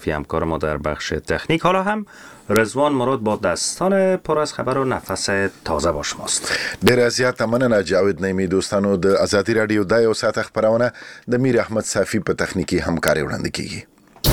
فی همکار ما در بخش تکنیک. حالا هم رضوان مراد با داستان پر از خبر و نفس تازه با شماست. ډیر زیات مننه جاوید نیمی. دوستانو د ازادي رادیو د یو ساعت خبرونه د میر احمد صافی په تخنیکی همکاري وړاندې کیږي.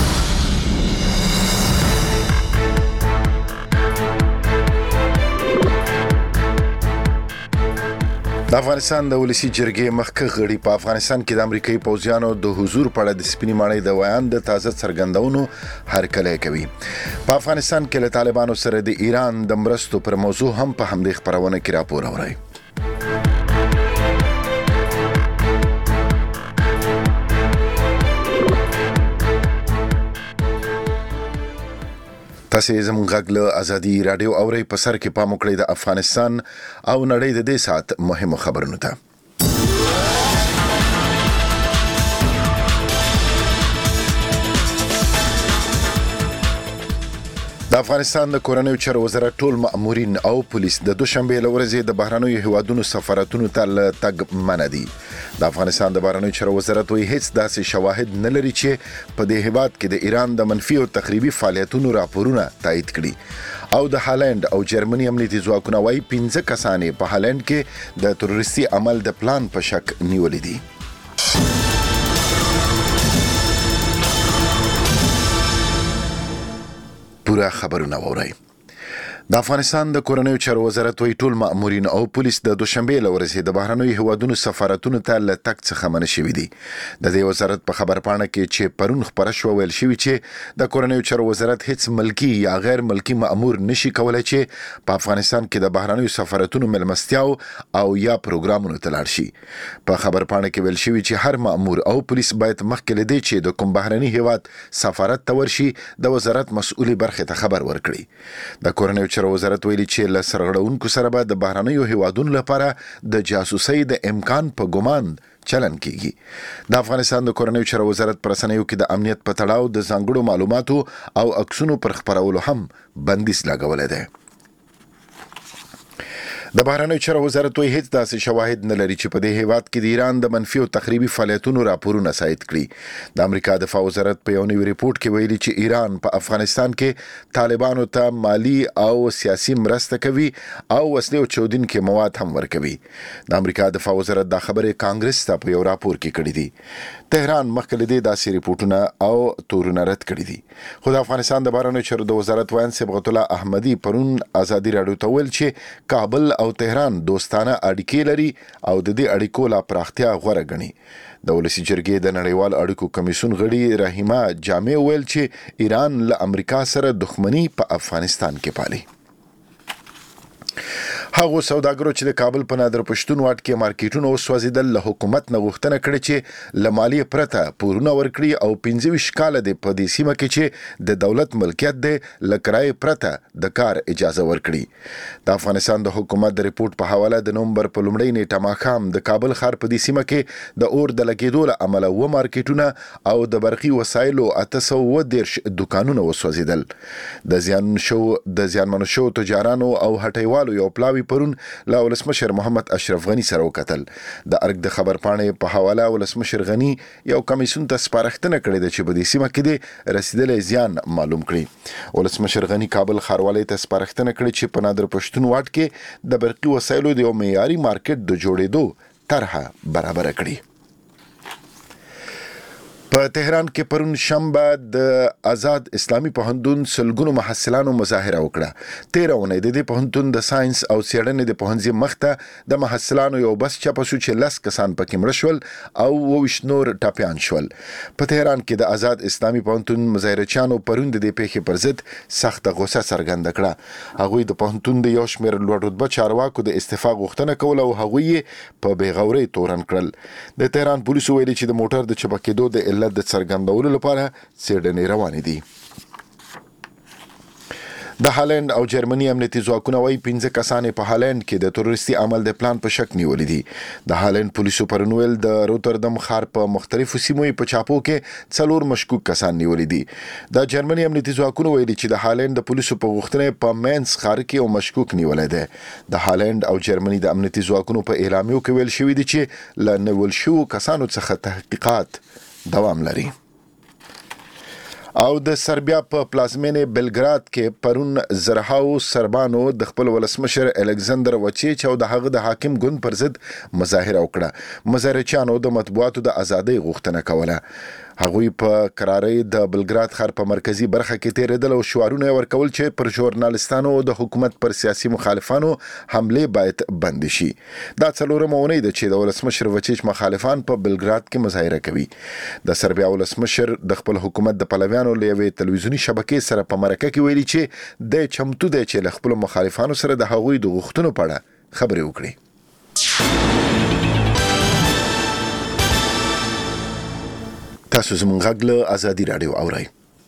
د افغانستان د ولسی جرګې مخکې غړي په افغانستان کې د امریکایي پوځیانو د حضور په اړه د سپینې ماڼۍ د ویان د تازه څرګندونو هرکلی کوي. په افغانستان کې له طالبانو سره د ایران د مرستو پر موضوع هم په همدې خبرونه کې راپور اوري. تاسو زموږ غږ له ازادي رادیو اوري. په سر کې پام وکړئ د افغانستان او نړۍ د دې ساعت مهمو خبرونو ته. د افغانستان د کورنیو چارو وزارت ټول مامورین او پولیس د دوشنبه له ورځې د بهرنیو هیوادونو سفارتونو ته تګ منع دي. د افغانستان د بهرنیو چارو وزارت وایي هیڅ داسې شواهد نه لري چې په دې هیواد کې د ایران د منفي او تخریبي فعالیتونو راپورونه تایید کړي. او د هالند او جرمني امنیتي ځواکونه وایي 15 کسان په هالند کې د تروریستي عمل د پلان په شک نیولې دي. پورا خبرونه وورئ. د افغانستان د کورنیو چارو وزارت وایي ټول مامورین او پولیس د دوشنبه له ورځې د بهرنیو هیوادونو سفارتونو ته له تګ څخه منع شوي دي. د دې وزارت په خبرپاڼه کې چې پرون خبره شوه ویل شوي چې د کورنیو چارو وزارت هیڅ ملکی یا غیر ملکی مامور نشي کولای چې په افغانستان کې د بهرنیو سفارتونو ملمستیاو او یا پروګرامونو ته لاړ شي. په خبرپاڼه کې ویل شوي چې هر مامور او پولیس باید مخکې له دې چې د کوم بهرني هیواد سفارت ته ورشي د وزارت مسؤلې برخې ته خبر ورکړي. د کورنیو وزارت ویلي چې له سرغړونکو سره به د بهرنیو هیوادونو لپاره د جاسوسۍ د امکان په ګمان چلن کیږي. د افغانستان د کورنیو چارو وزارت پر رسنیو کې د امنیت په تړاو د ځانګړو معلوماتو او عکسونو پر خپرولو هم بندیز لګولې ده. د بهرنیو چارو وزارت وایي هیڅ داسې شواهد نه لري چې په دې هیواد کې د ایران د منفي او تخریبي فعالیتونو راپورونه تایید کړي. د امریکا دفاع وزارت په یو نوي ریپورت کې ویلي چې ایران په افغانستان کې طالبانو ته مالی او سیاسي مرسته کوي او وسلې او چاودونکي مواد هم ورکوي. د امریکا دفاع وزارت دا خبره کانګرس ته په یو راپور کې کړې دي. تهران مخکې له دې داسې ریپورتونه او تورونه رد کړي دي. خو د افغانستان د بهرنیو چارو د وزارت وایي صبغت الله احمدي پرون ازادي رادیو ته ویل چې کابل او تهران دوستانه اړیکې لري او د دې اړیکو لا پراختیا غوره ګڼي. د ولسی جرګې د نړیوال اړیکو کمیسیون غړي رحیمه جامع ویل چې ایران له امریکا سره دښمنی په افغانستان کې پالي. هغه سوداګرو چې د کابل په نادر پښتون واټ کې مارکیټونو وسوځیدل له حکومت نه غوښتنه کړې چې له مالیې پرته پورونه ورکړي او 15 کاله د په دې سیمه کې چې د دولت ملکیت دی له کرایې پرته د کار اجازه ورکړي. د افغانستان د حکومت د ریپورت په حواله د نومبر په لومړۍ نیټه ماښام د کابل ښار په دې سیمه کې د اور د لګېدو له امله و مارکیټونه او د برقي وسایلو 810 دکانونه وسوځیدل. د زیانمنو شو تجارانو او هټیوالو یو پلاوی پرون لا ولسمشر محمد اشرف غنی سره وکتل. د ارګ د خبرپاڼې په حواله ولسمشر غنی یو کمیسیون ته سپارښتنه کړې ده چې په دې سیمه کې د رسیدلې زیان معلوم کړي. ولسمشر غنی کابل ښاروالۍ ته سپارښتنه کړې چې په نادر پښتون واټ کې د برقي وسایلو د یو معیاري مارکیټ د جوړېدو طرحه برابر کړي. په تهران کې پرون شنبه د آزاد اسلامي پوهنتون سلګونو محصلانو مظاهره وکړه. 13 اونۍ د دې پوهنتون د ساينس او څېړنې د پوهنځي مخته د محصلانو یو بس چاپ شو چې 10 کسان پکې مړه شول او 22 نور ټاپیان شول. په تهران کې د آزاد اسلامي پوهنتون مظاهرچیانو پرون د دې پیښې پر ضد سخت غوسه څرګنده کړه. هغوی د پوهنتون د یو شمېر لوړ رتبه چارواکو د استعفا غوښتنه کوله او هغوی په بېغورۍ تورن کړل. د تهران پولیسو ویلي چې د موټر د چپکېدو د علت د څرګندولو لپاره څېړنې روانې دي. د هالند او جرمني امنیتي ځواکونه وایي 15 کسان په هالند کې د تروریستي عمل د پلان په شک نیولې دي. د هالند پولیسو پرون ویل د روتردم ښار په مختلفو سیمو په چاپو کې 4 مشکوک کسان نیولې دي. د جرمني امنیتي ځواکونه ویلي چې د هالند د پولیسو په غوښتنه په مینس ښار کې یو مشکوک نیولې ده. د هالند او جرمني د امنیتي ځواکونو په اعلامیو کې ویل شوی دی چې له نیول شوو کسانو څخه تحقیقات دوام لري. او د سربیا په پلازمینه بلګراد کې پرون زرهاو سربانو د خپل ولسمشر الکساندر وچیچ او د هغه د حاکم ګوند پر ضد مظاهره وکړه. مظاهرچیانو د مطبوعاتو د ازادۍ غوښتنه کوله. هغوی په کرارۍ د بلګراد ښار په مرکزی برخه کې تیرېدل او شعارونه ورکول چې پر ژورنالستانو او د حکومت پر سیاسي مخالفانو حمله باید بند شي. دا څلورمه اونۍ ده چې د ولسمشر وچیچ مخالفان په بلګراد کې مظاهره کوي. د سربیا ولسمشر د خپل حکومت د پلویانو له یوې تلویزیوني شبکې سره په مرکه کې ویلي چې د چمتو دی چې له خپل مخالفانو سره د هغوی د غوښتنو په اړه خبرې وکړي. تاسو زموږ غږ له ازادي رادیو اورئ.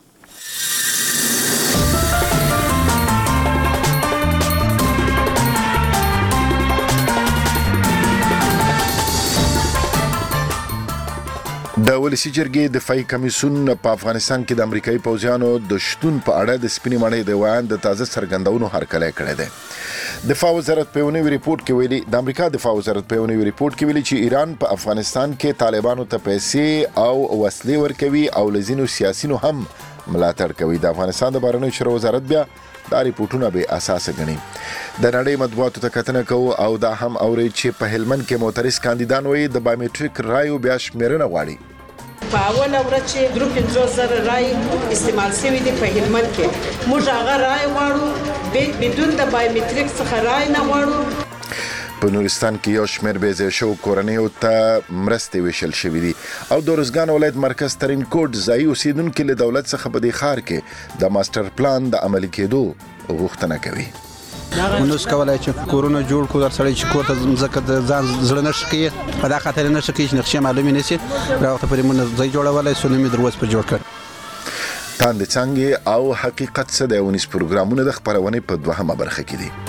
د ولسی جرګې دفاعي کمیسیون په افغانستان کې د امریکایي پوځیانو د شتون په اړه د سپینې ماڼۍ د ویان د تازه څرګندونو هرکلی کړی دی. دفاع وزارت په یو نوي ریپورت کې ویلي د امریکا دفاع وزارت په یو نوي ریپورت کې ویلي چې ایران په افغانستان کې طالبانو ته پیسې او وسلې ورکوي او لزینو سیاسينو هم ملاتړ کوي. د افغانستان د بهرنیو چارو وزارت بیا دا ریپورتونه به اساس غني. د نړۍ مطبوعاتو ته کتنه کوو او دا هم اوري چې په هلمند کې معترض کاندیدان وایي د بایومټریک رایو بیا شمیرنه غواړي. په اوله ورځ چې 53,000 رای استعمال شوي دي په هلمند کې موږ هغه رای غواړو بدون د بایومټریک څخه رای نه غواړو. په نورستان کې یو شمېر بې ځایه شوو کورنیو ته مرستې ویشل شوي دي او د روزګان ولایت مرکز ترین کوټ ځایي اوسیدونکي له دولت څخه په دې ښار کې د ماسټر پلان د عملي کېدو غوښتنه کوي. ونوس کولای چې کورونه جوړ کړو در سړی چې کور ته ځکه د ځان زړه نشي کوي په دا خاطر نشي کوي چې نقشه معلومه نشي راوخته پرې مونږ ځای جوړولای سو نمې دروازه پر جوړ کړ. تاند څنګه او حقیقت څه د ونیس پروګرامونه د خبرونه په دوهمه برخه کې دي.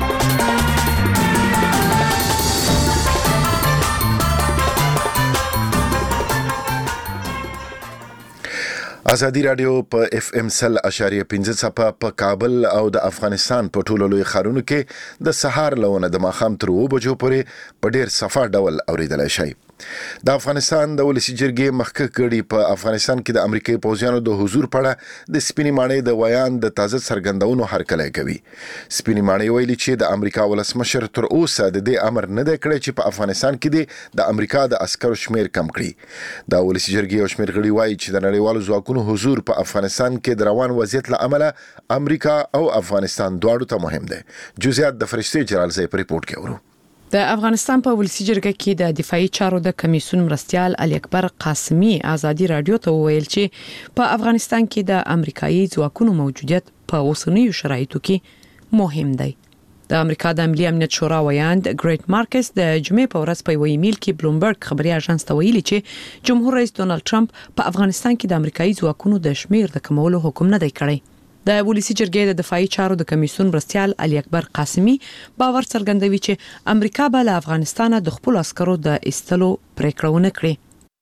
ازادي رادیو په اف ام سل اشاریه 15 صفه په کابل او د افغانستان په ټولو لوی ښارونو کې د سهار لونه د ماښام تر 2 بجو پورې په ډیر صفه ډول اوریدلای شي. د افغانستان د ولسی جرګې مخکې کړي په افغانستان کې د امریکایي پوځیانو د حضور په اړه د سپینې ماڼۍ د ویان د تازه څرګندونو هرکلی کوي. سپینې ماڼۍ ویلي چې د امریکا ولسمشر تر اوسه د دې امر نه دی کړی چې په افغانستان کې د امریکا د عسکرو شمیر کم کړي. د ولسی جرګې یو شمیر غړي وایي چې د نړیوالو ځواکونو حضور په افغانستان کې د روان وضعیت له امله امریکا او افغانستان دواړو ته مهم دی. جزئیات د فرشتي جلالزی په ریپورت کې اورو. د افغانستان په ولسی جرګه کې د دفاعي چارو د کمیسیون مرستیال علي اکبر قاسمي ازادي رادیو ته ویل چې په افغانستان کې د امریکایي ځواکونو موجودیت په اوسنیو شرایطو کې مهم دی. د امریکا د ملي امنیت شورا ویاند ګریټ مارکس د جمعې په ورځ په ایمیل کې بلومبرګ خبري اژانس ته ویلي چې جمهور رئیس ډونالد ټرمپ په افغانستان کې د امریکایي ځواکونو د شمیر د کمولو حکم نه دی کړی. د ولسی جرګې د دفاعي چارو د کمیسیون مرستیال علي اکبر قاسمي باور څرګندوي چې امریکا به له افغانستان د خپل عسکرو د ایستلو پریکړه ونه کړي.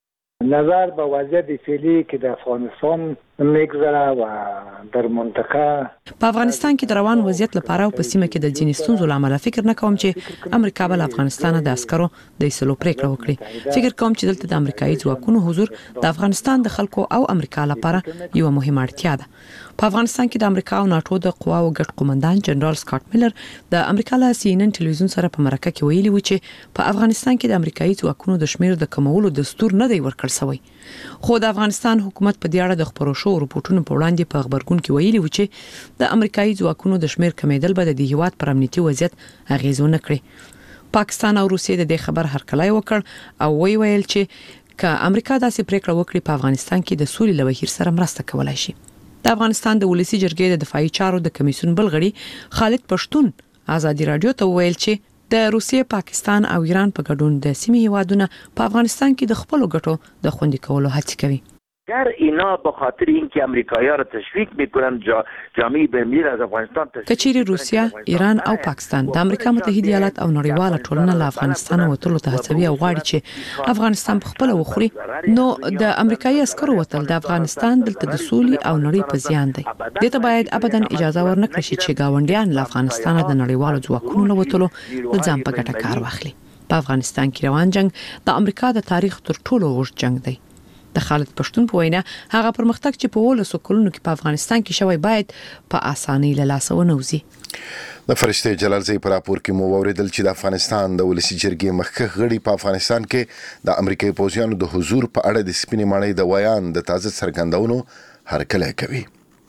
نظر به وضعیت فعلی که در افغانستان میگذره و در منطقه په افغانستان کې د روان وضعیت لپاره او په سیمه کې د ځینې ستونزو لامل فکر نه کوم چې امریکا به له افغانستان د عسکرو د ایستلو پریکړه وکړي. فکر کوم چې دلته د امریکایي ځواکونو حضور د افغانستان د خلکو او امریکا لپاره یو مهمه اړتیا ده. په افغانستان کې د امریکا او ناتو د قواو ګډ قومندان جنرال سکاټ میلر د امریکا له سی ان ان ټلویزیون سره په مرکه کې ویلي و چې په افغانستان کې د امریکایي ځواکونو د شمیر د کمولو دستور نه دی ورکړ شوی. خو د افغانستان حکومت په دې اړه د خبرو شو رپورټونو په وړاندې په خبرګون کې ویلي و چې د امریکایي ځواکونو د شمیر کمیدل به د هیواد پر امنیتي وضعیت اغیزونه کړي. پاکستان او روسیې د دې خبر هرکلی وکړ او ویل چې که امریکا داسې پریکړه وکړي په افغانستان کې د سولې له بهیر سره مرسته کولای شي. د افغانستان د ولسی جرګې د دفاعي چارو د کمیسیون بلغړي خالد پښتون ازادي رادیو ته ویل چې د روسیې، پاکستان او ایران په ګډون د سیمې هیوادونو په افغانستان کې د خپل ګټو د خوندي کولو هڅه کوي. گر اینا به خاطر اینکه امریکایی‌ها را تشویق میکنن جامعه بین‌المللی از افغانستان کچيري روسیا، ایران او پاکستان د امریکا متحده ایالات او نړیواله ټولنه له افغانستان وټلو ته هڅوي او غواړي چې افغانستان په خپل وخوري، نو د امریکایي عسکرو وټل د افغانستان دلته د سولې او نړۍ په زیان دی. دته باید ابدا اجازه ورنکړي چې گاونډیان له افغانستان د نړیوالو ځواکونو له وټلو د ځان په ګټه کار واخلي. په افغانستان کې روان جنگ د امریکا د تاریخ تر ټولو اوږد جنگ دی. د خالد پښتون په وینا هغه پرمختګ چې په 1900 کلونو کې په افغانستان کې شوی باید په اسانۍ له لاسه ونوځي. د فرشته جلال زی پر راپور کې مو اوریدل چې د افغانستان د ولسی جرګې مخکښ غړي په افغانستان کې د امریکایي پوځیانو د حضور په اړه د سپینې ماڼۍ د ویان د تازه څرګندونو هرکلی کوي.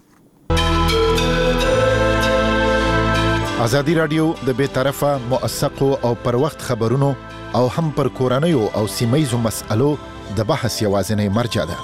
ازادي رادیو د بے طرفه موثقو او پر وخت خبرونو او هم پر کورنیو او سیمایزو مسألو د بحث یوازینی مرجع ده.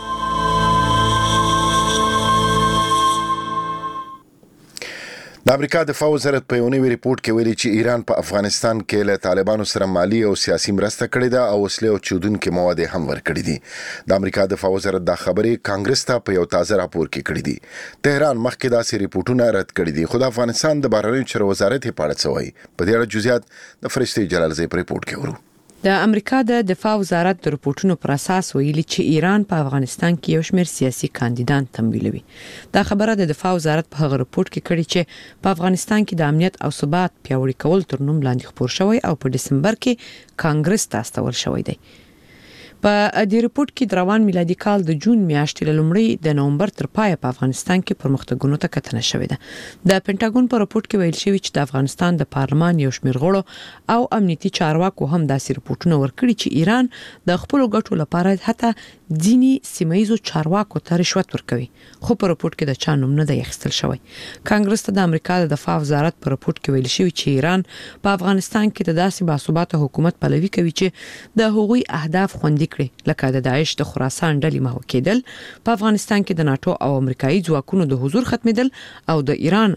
د امریکا دفاع وزارت په یو نوي ریپورت کې ویلي چې ایران په افغانستان کې له طالبانو سره مالی او سیاسي مرسته کړې ده او وسلې او چودونکي مواد هم ورکړي دي. د امریکا دفاع وزارت دا خبرې کانګرس ته په یو تازه راپور کې کړې دي. تهران مخکې داسې ریپورتونه رد کړي دي، خو د افغانستان د بهرنیو چارو وزارت یې په اړه څه وایي. په دې اړه جزئیات د فرشته جلال زی په ریپورت کې ورو. د امریکا د دفاع وزارت د رپورټونو پر اساس ویلي چې ایران په افغانستان کې یو شمېر سیاسي کاندیدان تمویلوي. دا خبره د دفاع وزارت په هغه رپورت کې کړي چې په افغانستان کې د امنیت او ثبات پیاوړي کول تر نوم لاندې خبر شوی او په دسمبر کې کانګرس ته استول شوی دی. په دې رپورت کې روان میلادي کال د جون میاشتې له لومړۍ د نومبر تر پایه په افغانستان کې پرمختګونو ته کتنه شوې ده. د پینټاګون په رپورت کې ویل شوی چې د افغانستان د پارلمان یو شمېر غړو او امنیتي چارواکو هم داسې رپورټونه ورکړي چې ایران د خپل ګټو لپاره حتی ځینی سیمایزو چارواکو ته رشوت ورکوي، خو په رپورت کې د چا نوم نه دی اخیستل شوی. کانګرس ته د امریکا د دفاع وزارت په رپورت کې ویل شوی چې ایران په افغانستان کې د داسې باثباته حکومت پلوي کوي چې د هغوی اهداف خوندي کړي، لکه د داعش د خراسان ډلې محو کېدل، په افغانستان کې د ناتو او امریکایي ځواکونو د حضور ختمېدل او د ایران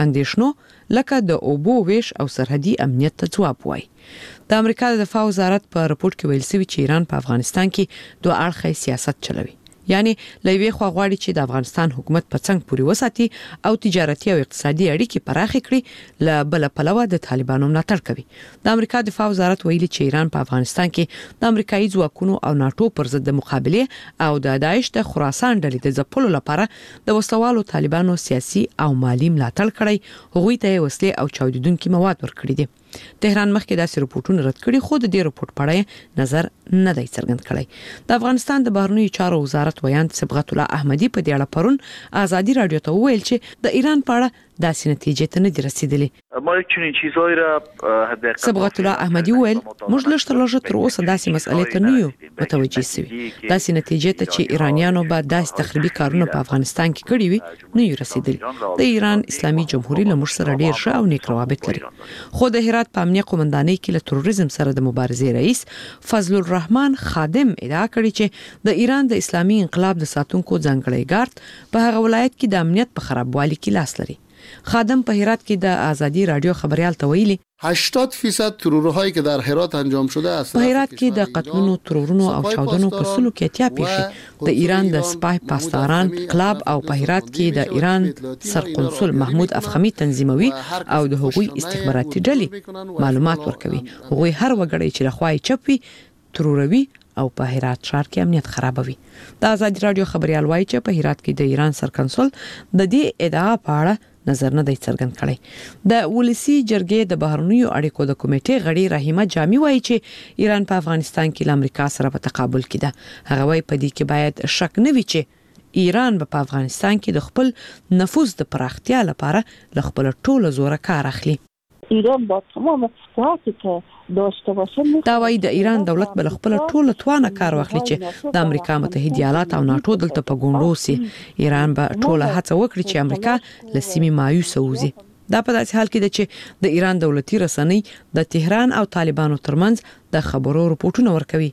اندېښنو لکه د اوبو ویش او سرحدي امنیت ته ځواب وایي. د امریکا د دفاع وزارت په رپورت کې ویل شوی چې ایران په افغانستان کې دوه اړخیز سیاست چلوي، یعنی لوی خو غواړي چې د افغانستان حکومت په څنګ پوري وساتي او تجارتي او اقتصادي اړیکې پراخ کړي، ل بل پلوه د طالبانو ملاتړ کوي. د امریکا دفاع وزارت ویلي چې ایران په افغانستان کې د امریکایي ځواکونو او ناتو پر ضد د مقابله او د داعش د خراسان ډلې د ځپلو لپاره د وسوالو طالبانو سیاسي او مالی ملاتړ کړي، هغوی ته وسلې او چاودیدونکي مواد ورکړي دي. تهران مخکې داسې رپورټونه رد کړي، خو د دې رپورټ په اړه نظر نه دی څرګند کړی. د افغانستان د بهرنیو چارو وزارت ویان صبغت الله احمدي په دې اړه پرون ازادي رادیو ته وویل چې د ایران په اړه داسې نتیجې ته نه دي رسیدلې. صبغت الله احمدي وویل موږ لږ تر لږه تر اوسه داسې مسئلې ته نه یو متوجه شوي، داسې نتیجې ته چې ایرانیانو به داسې تخریبي کارونه په افغانستان کې کړي وي نه یو رسیدلې. د ایران اسلامي جمهوریت له موږ سره ډیر ښه او نیک روابط لري، خو د هرات په امنیه قومندانۍ کې له تروریزم سره د مبارزې رئیس فضل الرحمن خادم ادعا کړې چې د ایران د اسلامي انقلاب د ساتونکو ځانګړی ګارد په هغه ولایت کې د امنیت په خرابوالي کې لاس لري. خادم په هرات کې د ازادي رادیو خبريال ته ویلي 80% ترورهایی که در هرات انجام شده است. په هرات کې د قتلونو، ترورونو او چاودنو په سلو کې اتیا پیښې د ایران د سپای پاسداران کلاب او په هرات کې د ایران سرقنصل محمود افخمی تنظیموي او د هغوی استخباراتي ډلې معلومات ورکوي. هغوی هر وګړی چې لخوای چپي تروروي او په هرات ښار کې امنیت خرابوي. د ازادي رادیو خبريال وایي چې په هرات کې د ایران سرقنصل د دې ادعا په اړه نظر نه دی څرګند کړی. د ولسی جرګې د بهرنیو اړیکو د کمیټې غړي رحیمه جامی وایي چې ایران په افغانستان کې له امریکا سره په تقابل کې ده. هغه وایي په دې کې باید شک نه وي چې ایران په افغانستان کې د خپل نفوذ د پراختیا لپاره له خپل ټوله زوره کار اخلي. ایران با تمام قوتی که داشته باشه دا وایي د ایران دولت بل خپل ټوله توانه کار واخلي چې د امریکا متحده ایالات او ناتو دلته په ګوندو سي. ایران به ټوله هڅه وکړي چې امریکا له سیمې مایوسه وځي. دا په داسې حال کې ده چې د ایران دولتي رسنۍ د تهران او طالبانو ترمنځ د خبرو رپورټونه ورکوي.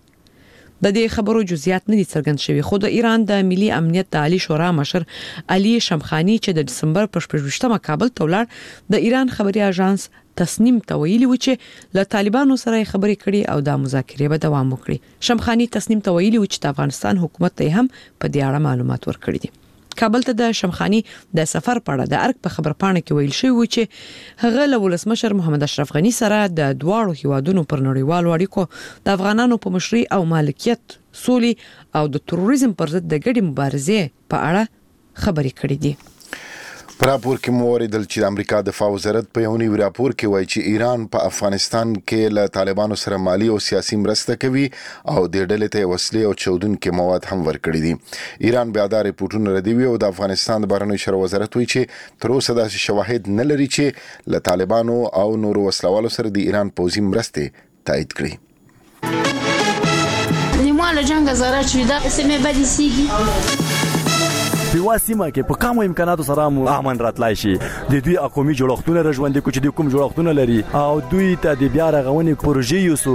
د دې خبرو جزئیات نه دي څرګند شوي، خو د ایران د ملي امنیت د عالی شورا مشر علي شمخانی چې د دسمبر په 28مه کابل ته ولاړ د ایران خبري اژانس تصنیم ته ویلي و چې له طالبانو سره خبرې کړي او د مذاکرې به دوام وکړي. شمخانی تصنیم ته ویلي و چې د افغانستان حکومت ته هم په دې اړه معلومات ورکړي دي. کابل ته د شمخانی د سفر په اړه د ارګ په خبرپاڼه کې ویل شوی و چې هغه له ولسمشر محمد اشرف غنی سره د دواړو هیوادونو پر نړیوالو اړیکو د افغانانو په مشرۍ او مالکیت، سولې او د تروریزم پر ضد د ګډې مبارزې په اړه خبرې کړې دي. په راپور کې مو اوریدل چې د امریکا دفاع وزارت په یو نوي راپور کې وایي چې ایران په افغانستان کې له طالبانو سره مالی او سیاسي مرسته کوي او د ډلې ته وسلې او چودونکي مواد هم ورکړي دي. ایران بیا دا رپورټونه ردوي او د افغانستان د بهرنیو چارو وزارت وایي چې تر اوسه داسې شواهد نه لري چې له طالبانو او نورو وسلوالو سره د ایران پوځي مرستې تایید کړي. نیمه له جنګ زاره چې دا سیمه بدی سیږي په واسمه کې په کومو امکاناتو سره امن راتلای شي. د دوی اقومي جوړښتونه رژوندې کو چې د کوم جوړښتونه لري او دوی ته د بیا رغونې پروژې یوسو.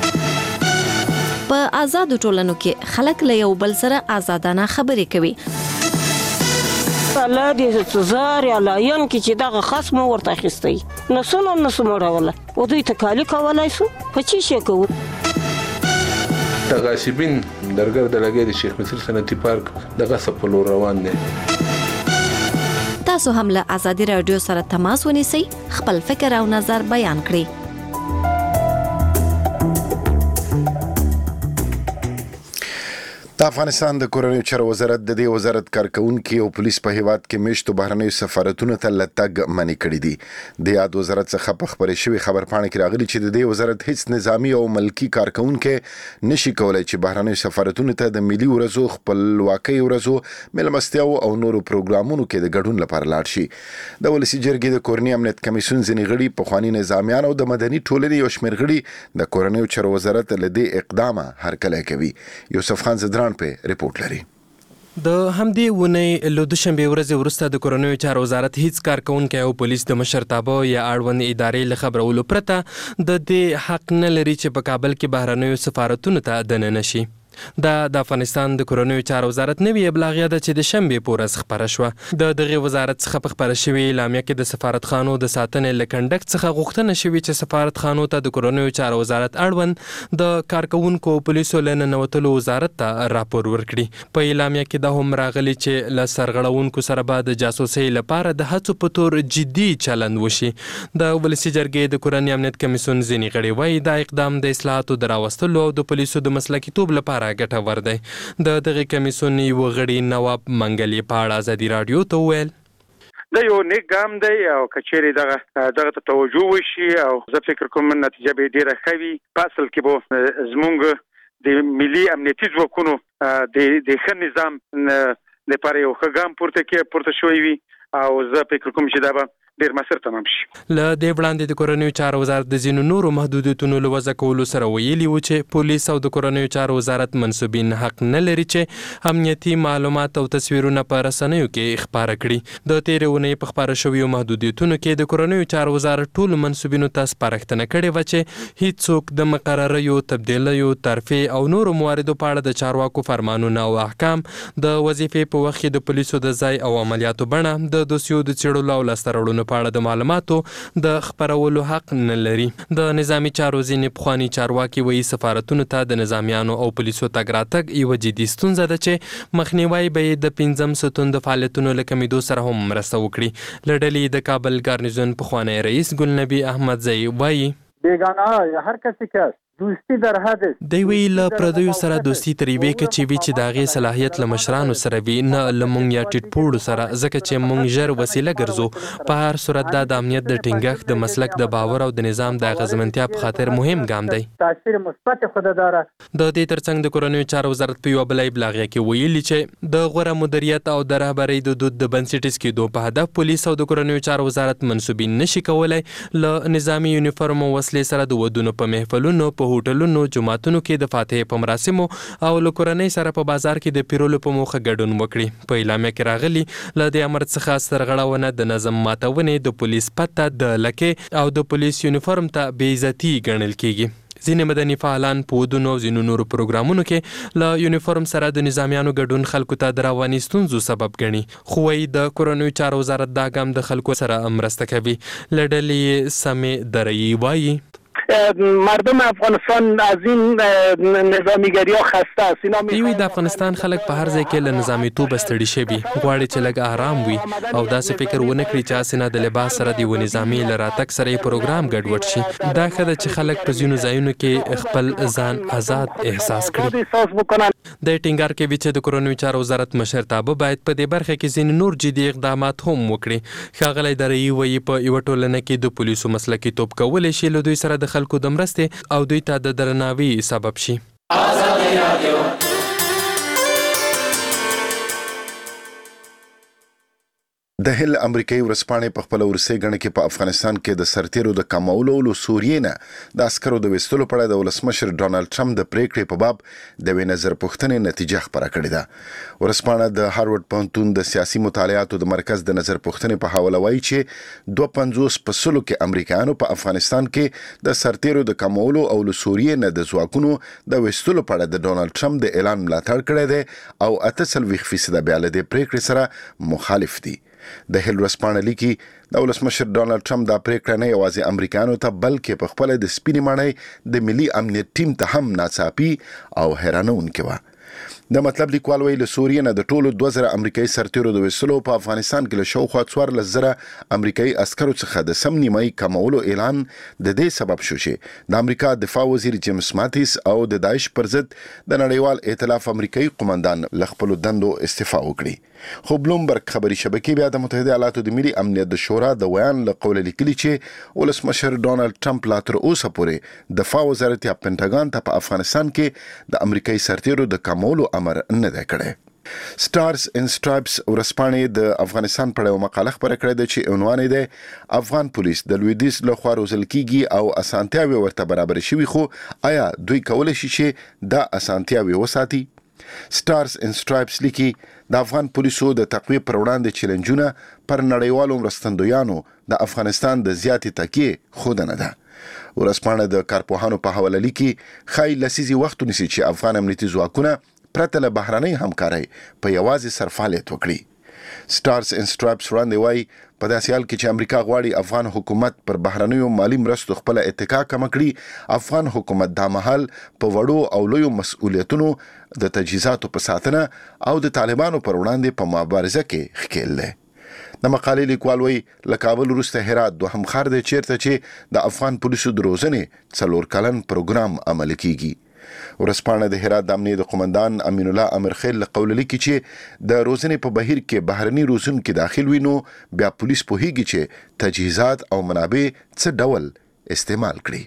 په آزادو ټولنو کې خلک له یو بل سره آزادانه خبرې کوي. الله دې زار یا لاین کې چې دغه خصم ورته اخیستی نسونه مړوله او دوی ته کالی کولای سو په چی شي کوو. تغاصبین درګر د لګي د شیخ مصر صنعتي پارک دغه سپلو روان دي. تاسو هم له آزادي رادیو سره تماس ونیسئ، خپل فکر او نظر بیان کړئ. د افغانستان د کورنیو چارو وزارت د دې وزارت کارکونکو او پولیس په هیواد کې میشتو بهرنیو سفارتونو ته لټګ منی کړی دي. د یاد وزارت څخه په خبرې شوی خبرپاڼه کې راغلي چې د دې وزارت هیڅ نظامی او ملکی کارکونکو نشي کولای چې بهرنیو سفارتونو ته د ملي ورځو خپلواکۍ ورځو ملمستیاو او نورو پروګرامونو کې د ګډون لپاره لاړ شي. د ولسی جرګې د کورنی امنیت کمیسیون ځینې غړي په خواني نظامیان او د مدني ټولنې یو شمېر غړي د کورنیو چارو وزارت له دې اقدامه هرکلی کوي. یوسف خان زدران په ریپورت لري. د همدې ونې له دوشنبه ورځې وروسته د کورنیو چارو وزارت هیڅ کارکونکي او پولیس د مشرتابه یا اړوند ادارې له خبرولو پرته د دې حق نه لري چې په کابل کې بهرنیو سفارتونو ته دننه شي. د افغانستان د کورنیو چارو وزارت نوی ابلاغیه ده چې د شنبه په ورځ خبره شوه. د دغه وزارت څخه په خبره شوی اعلامیه کې د سفارتخانو د ساتنې له کنډک څخه غوښتنه شوې چې سفارتخانو ته د کورنیو چارو وزارت اړوند د کارکونکو پولیسو له ننوتلو وزارت ته راپور ورکړي. په اعلامیه کې دا هم راغلي چې له سرغړونکو سره به د جاسوسۍ لپاره د هڅو په تور جدي چلند وشي. د ولسی جرګې د کورنی امنیت کمیسیون ځینې غړي وایي دا اقدام د اصلاحاتو د راوستلو او د پولیسو د مسلکیتوب لپاره ګټور دی. د دغه کمیسیون یو غړي نواب منګلي په اړه ازادي رادیو ته وویل دا یو نیک ګام دی او کچېرې دغه ته توجه وشي او زه فکر کوم نتیجه به ډیره ښه وي. په اصل کې به زموږ د ملي امنیتي ځواکونو د ښه نظام لپاره یو ښه ګام پورته شوی وي او زه فکر کوم چې دا به ډیر مسر تمام شي. له دې وړاندې د کورنیو چارو وزارت د ځینو نورو محدودیتونو له وضع کولو سره ویلي و چې پولیس او د کورنیو چارو وزارت منصوبین حق نه لري چې امنیتي معلومات او تصویرونه په رسنیو کې خپاره کړي. د تېرې اونۍ په خپاره شویو محدودیتونو کې د کورنیو چارو وزارت ټولو منصوبینو ته سپارښتنه کړې وه چې هیڅوک د مقرریو، تبدیلیو، ترفیع او نورو مواردو په اړه د چارواکو فرمانونه او احکام، د وظیفې په وخت کې د پولیسو د ځای او عملیاتو بڼه، د دوسیو د څېړلو او لاسته راوړنو په اړه د معلوماتو د خپرولو حق نه لري. د نظامی چارو ځینې پخواني چارواکي وایي سفارتونو ته د نظامیانو او پولیسو تګ راتګ یوه جدي ستونزه ده چې مخنیوی به یې د 5 ستون د فعالیتونو له کمیدو سره هم مرسته وکړي. له ډلې د کابل ګارنیزون پخوانی رئیس ګلنبي احمدزی وایي بیگانه هر کسی که دوستی در حد دی وی له پردیو سره دوستی تر یوې کچې وي چې د هغې صلاحیت له مشرانو سره وي، نه له مونږ یا ټیټ پوړو سره، ځکه چې مونږ ژر وسیله ګرځو. په هر صورت دا د امنیت د ټینګښت، د مسلک د باور او د نظام د اغیزمنتیا په خاطر مهم ګام دی. تاثیر مثبت خود داره. د دې ترڅنګ د کورنیو چارو وزارت په یوه بله ابلاغیه کې ویلي چې د غوره مدیریت او د رهبرۍ د دود د بنسټیز کېدو په هدف پولیس او د کورنیو چارو وزارت منصوبین نشي کولی له نظامي یونیفورم او وسلې سره د ودونو په محفلونو، په هوټلونو، جوماتونو کې د فاتحې په مراسمو او له کورنۍ سره په بازار کې د پیرولو په موخه ګډون وکړي. په اعلامیه کې راغلي له دې امر څخه سرغړونه، د نظم ماتونې، د پولیس پته، د لکې او د پولیس یونیفورم ته بې عزتي ګڼل کېږي. ځینې مدني فعالان په ودونو او ځینو نورو پروګرامونو کې له یونیفورم سره د نظامیانو ګډون خلکو ته د رواني ستونزو سبب ګڼي، خو وایي د کورنیو چارو وزارت دا ګام د خلکو سره مرسته کوي. له ډلې سمې درعي وایي مردم افغانستان از این نظامیگری ها خسته است. ایوی د افغانستان خلک په هر ځای کې له نظامیتوب ستړي شوي، غواړي چې لږ آرام وي او داسې فکر ونه کړي چې هسې نه د لباس سره د یوه نظامي له راتګ سره یې پروګرام ګډوډ شي. دا ښه ده چې خلک په ځینو ځایونو کې خپل ځان آزاد احساس کړي. د ټینګار کوي چې د کورونوي چارو وزارت مشرتابه باید په دې برخه کې ځینې نور جدي اقدامات هم وکړي. ښاغلی درعي وایي په یوه ټولنه کې د پولیسو مسلکي توب کولی شي له دوی سره د خلکو د مرستې او دوی ته د درناوي سبب شي. د هل امریکایي ورځپاڼې په خپل ورسې غنډه کې په افغانستان کې د سرتیرو د کمولو له سوریې نه د عسکرو د وستلو په اړه د ولسمشر ډونالد ټرمپ د پریکړې په باب د نظر پوښتنې نتیجه خبره کړې ده. ورځپاڼه د هارورد پوهنتون د سیاسي مطالعاتو د مرکز د نظر پوښتنې په حواله وایي چې 52% کې امریکایانو په افغانستان کې د سرتیرو د کمولو او له سوریې نه د ځواکونو د وستلو په اړه د ډونالد ټرمپ د اعلان ملاتړ کړی دی او 48% بیا له دې پریکړې سره مخالف دي. د هل ورځپاڼه لیکي د ولسمشر ډونالد ټرمپ دا پریکړه نه یوازې امریکایانو ته بلکې په خپل د سپینې ماڼۍ د ملي امنیت ټیم ته هم ناڅاپي او حیرانونکې وه. د مطلب لیکوال ویل سوریې نه د ټولو 2000 امریکایي سرتیرو د وسلو په افغانستان کې له شاوخوا 14,000 امریکایي عسکرو څخه د سم نیمایي کمولو اعلان د دې سبب شو چې د امریکا دفاع وزیر جیمز ماتیس او د داعش پر ضد د نړیوال ائتلاف امریکایي قومندان له خپلو دندو استعفا وکړي. خو بلومبرګ خبري شبکې بیا د متحده ایالاتو د ملي امنیت د شورا د ویان له قوله لیکلي چې ولسمشر ډونالد ټرمپ لا تر اوسه پورې دفاع وزارت یا پینټاګان ته په افغانستان کې د امریکایي سرتیرو د کمولو امر نه دی کړی. سټارز ان سټرایپس ورځپاڼې د افغانستان په اړه مقاله خبره کړې ده چې عنوان یې دی افغان پولیس د لویدیځ لخوا روزل کیږي او اسانتیاوې ورته برابر شوي خو آیا دوی کولی شي چې دا اسانتیاوې وساتي؟ سټارز ان سټرایپس لیکي د افغان پولیسو د تقویه پر وړاندې چیلنجونه پر نړیوالو مرستندویانو د افغانستان د زیاتې تکیې ښودنه ده. ورځپاڼه د کارپوهانو په حواله لیکي ښایي لسیزې وخت ونیسي چې افغان امنیتي ځواکونه پرته له بهرنۍ همکارۍ په یوازې سر فعالیت وکړي. سټارز ان سټرایپس وړاندې وایي په داسې حال کې چې امریکا غواړي افغان حکومت پر بهرنیو مالی مرستو خپل اتکا کم کړي، افغان حکومت دا مهال په وړو او لویو مسؤلیتونو د تجهیزاتو په ساتنه او د طالبانو پر وړاندې په مبارزه کې ښکیل دی. د مقالې لیکوال وایي له کابل وروسته هرات دوهم ښار دی چیرته چې د افغان پولیسو د روزنې 4 کلن پروګرام عملي کیږي. ورځپاڼه د هرات د امنیې د قومندان امین الله امرخیل له قوله لیکي چې د روزنې په بهیر کې بهرني روزونکي داخل وي نو بیا پولیس پوهیږي چې تجهیزات او منابع څه ډول استعمال کړي.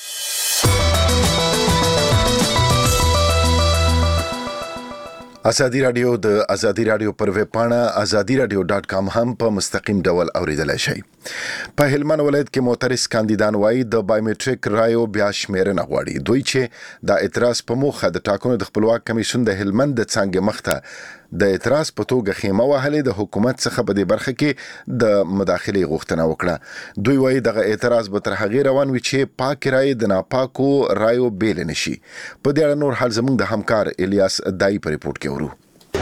ازادي رادیو د ازادي رادیو پر ویب پاڼه azadiradio.com هم په مستقیم ډول اوریدلای شئ. په هلمند ولایت کې معترض کاندیدان وایي د بایومټریک رایو بیا شمیرنه غواړي. دوی چې د اعتراض په موخه د ټاکنو د خپلواک کمیسیون د هلمند د څانګې مخته د اعتراض په توګه خیمه وهلې د حکومت څخه په دې برخه کې د مداخلې غوښتنه وکړه. دوی وایي دغه اعتراض به تر هغې روان وي چې پاک رای د ناپاکو رایو بیل نشي. په دې اړه نور حال زموږ د همکار الیاس دای په ریپورت کې ورو.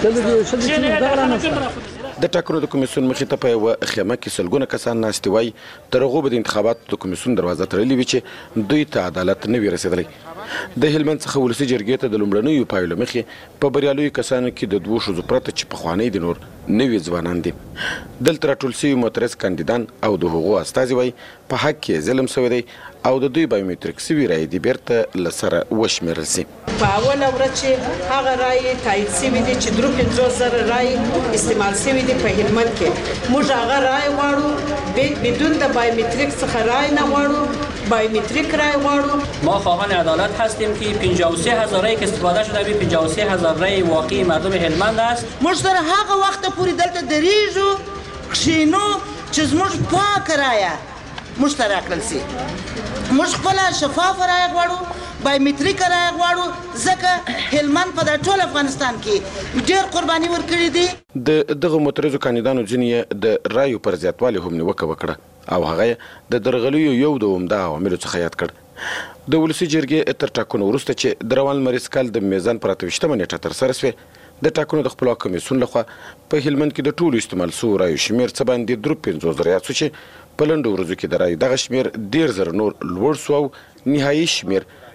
د ټاکنو د کمیسیون مخې ته په یوه خیمه کې سلګونه کسان ناستې وایي تر هغو به د انتخاباتو د کمیسیون دروازه تړلې وي چې دوی ته عدالت نه وي رسېدلی. د هلمند څخه ولسي جرګې ته د لومړنیو پایلو له مخې په بریالیو کسانو کې د 2 ښځو پرته چې پخوانۍ د نور نوي ځوانان دي. دلته راټول شوي معترض کاندیدان او د هغو استازي وایي په حق کې ظلم شوی دی او د دوی بایومټریک سوي رایې دې بیرته له سره وشمېرل شي. په اوله ورځ چې هغه رایې تایید شوي دي چې 53,000 رایې استعمال شوي دي په هلمند کې، موږ هغه رایې غواړو بدون د بایومټریک څخه رایې نه غواړو، بایومتریک رای غواړو. ما خواهان عدالت هستیم که 53,000 رای که استفاده شده به 53,000 رای واقعی مردم هلمند است. موږ تر هغه وخت پورې دلته درېږو کښینو چې زموږ پاک رایه موږ ته راکړل شي. موږ خپله شفافه رایه غواړو، بایومتریک رایه غواړو، ځکه هلمند په د ټول افغانستان کې ډېر قرباني ورکړي دي. د دغه معترضو کاندیدانو ځینې د رایو پر زیاتوالي هم نیوکه وکړه او هغه د درغلیو یو د عمده عواملو څخه یاد کړ. د ولسي جرګې تر ټاکنو وروسته چې د روان لمریز کال د میزان پر 28مه نیټه ترسره شوې د ټاکنو د خپلواک کمیسیون لخوا په هلمند کې د ټولو استعمال شویو رایو شمېر څه باندې 53,000 یاد شو چې په لنډو ورځو کې د رایو دغه شمېر 10,000 نور لوړ شو او نهایي شمېر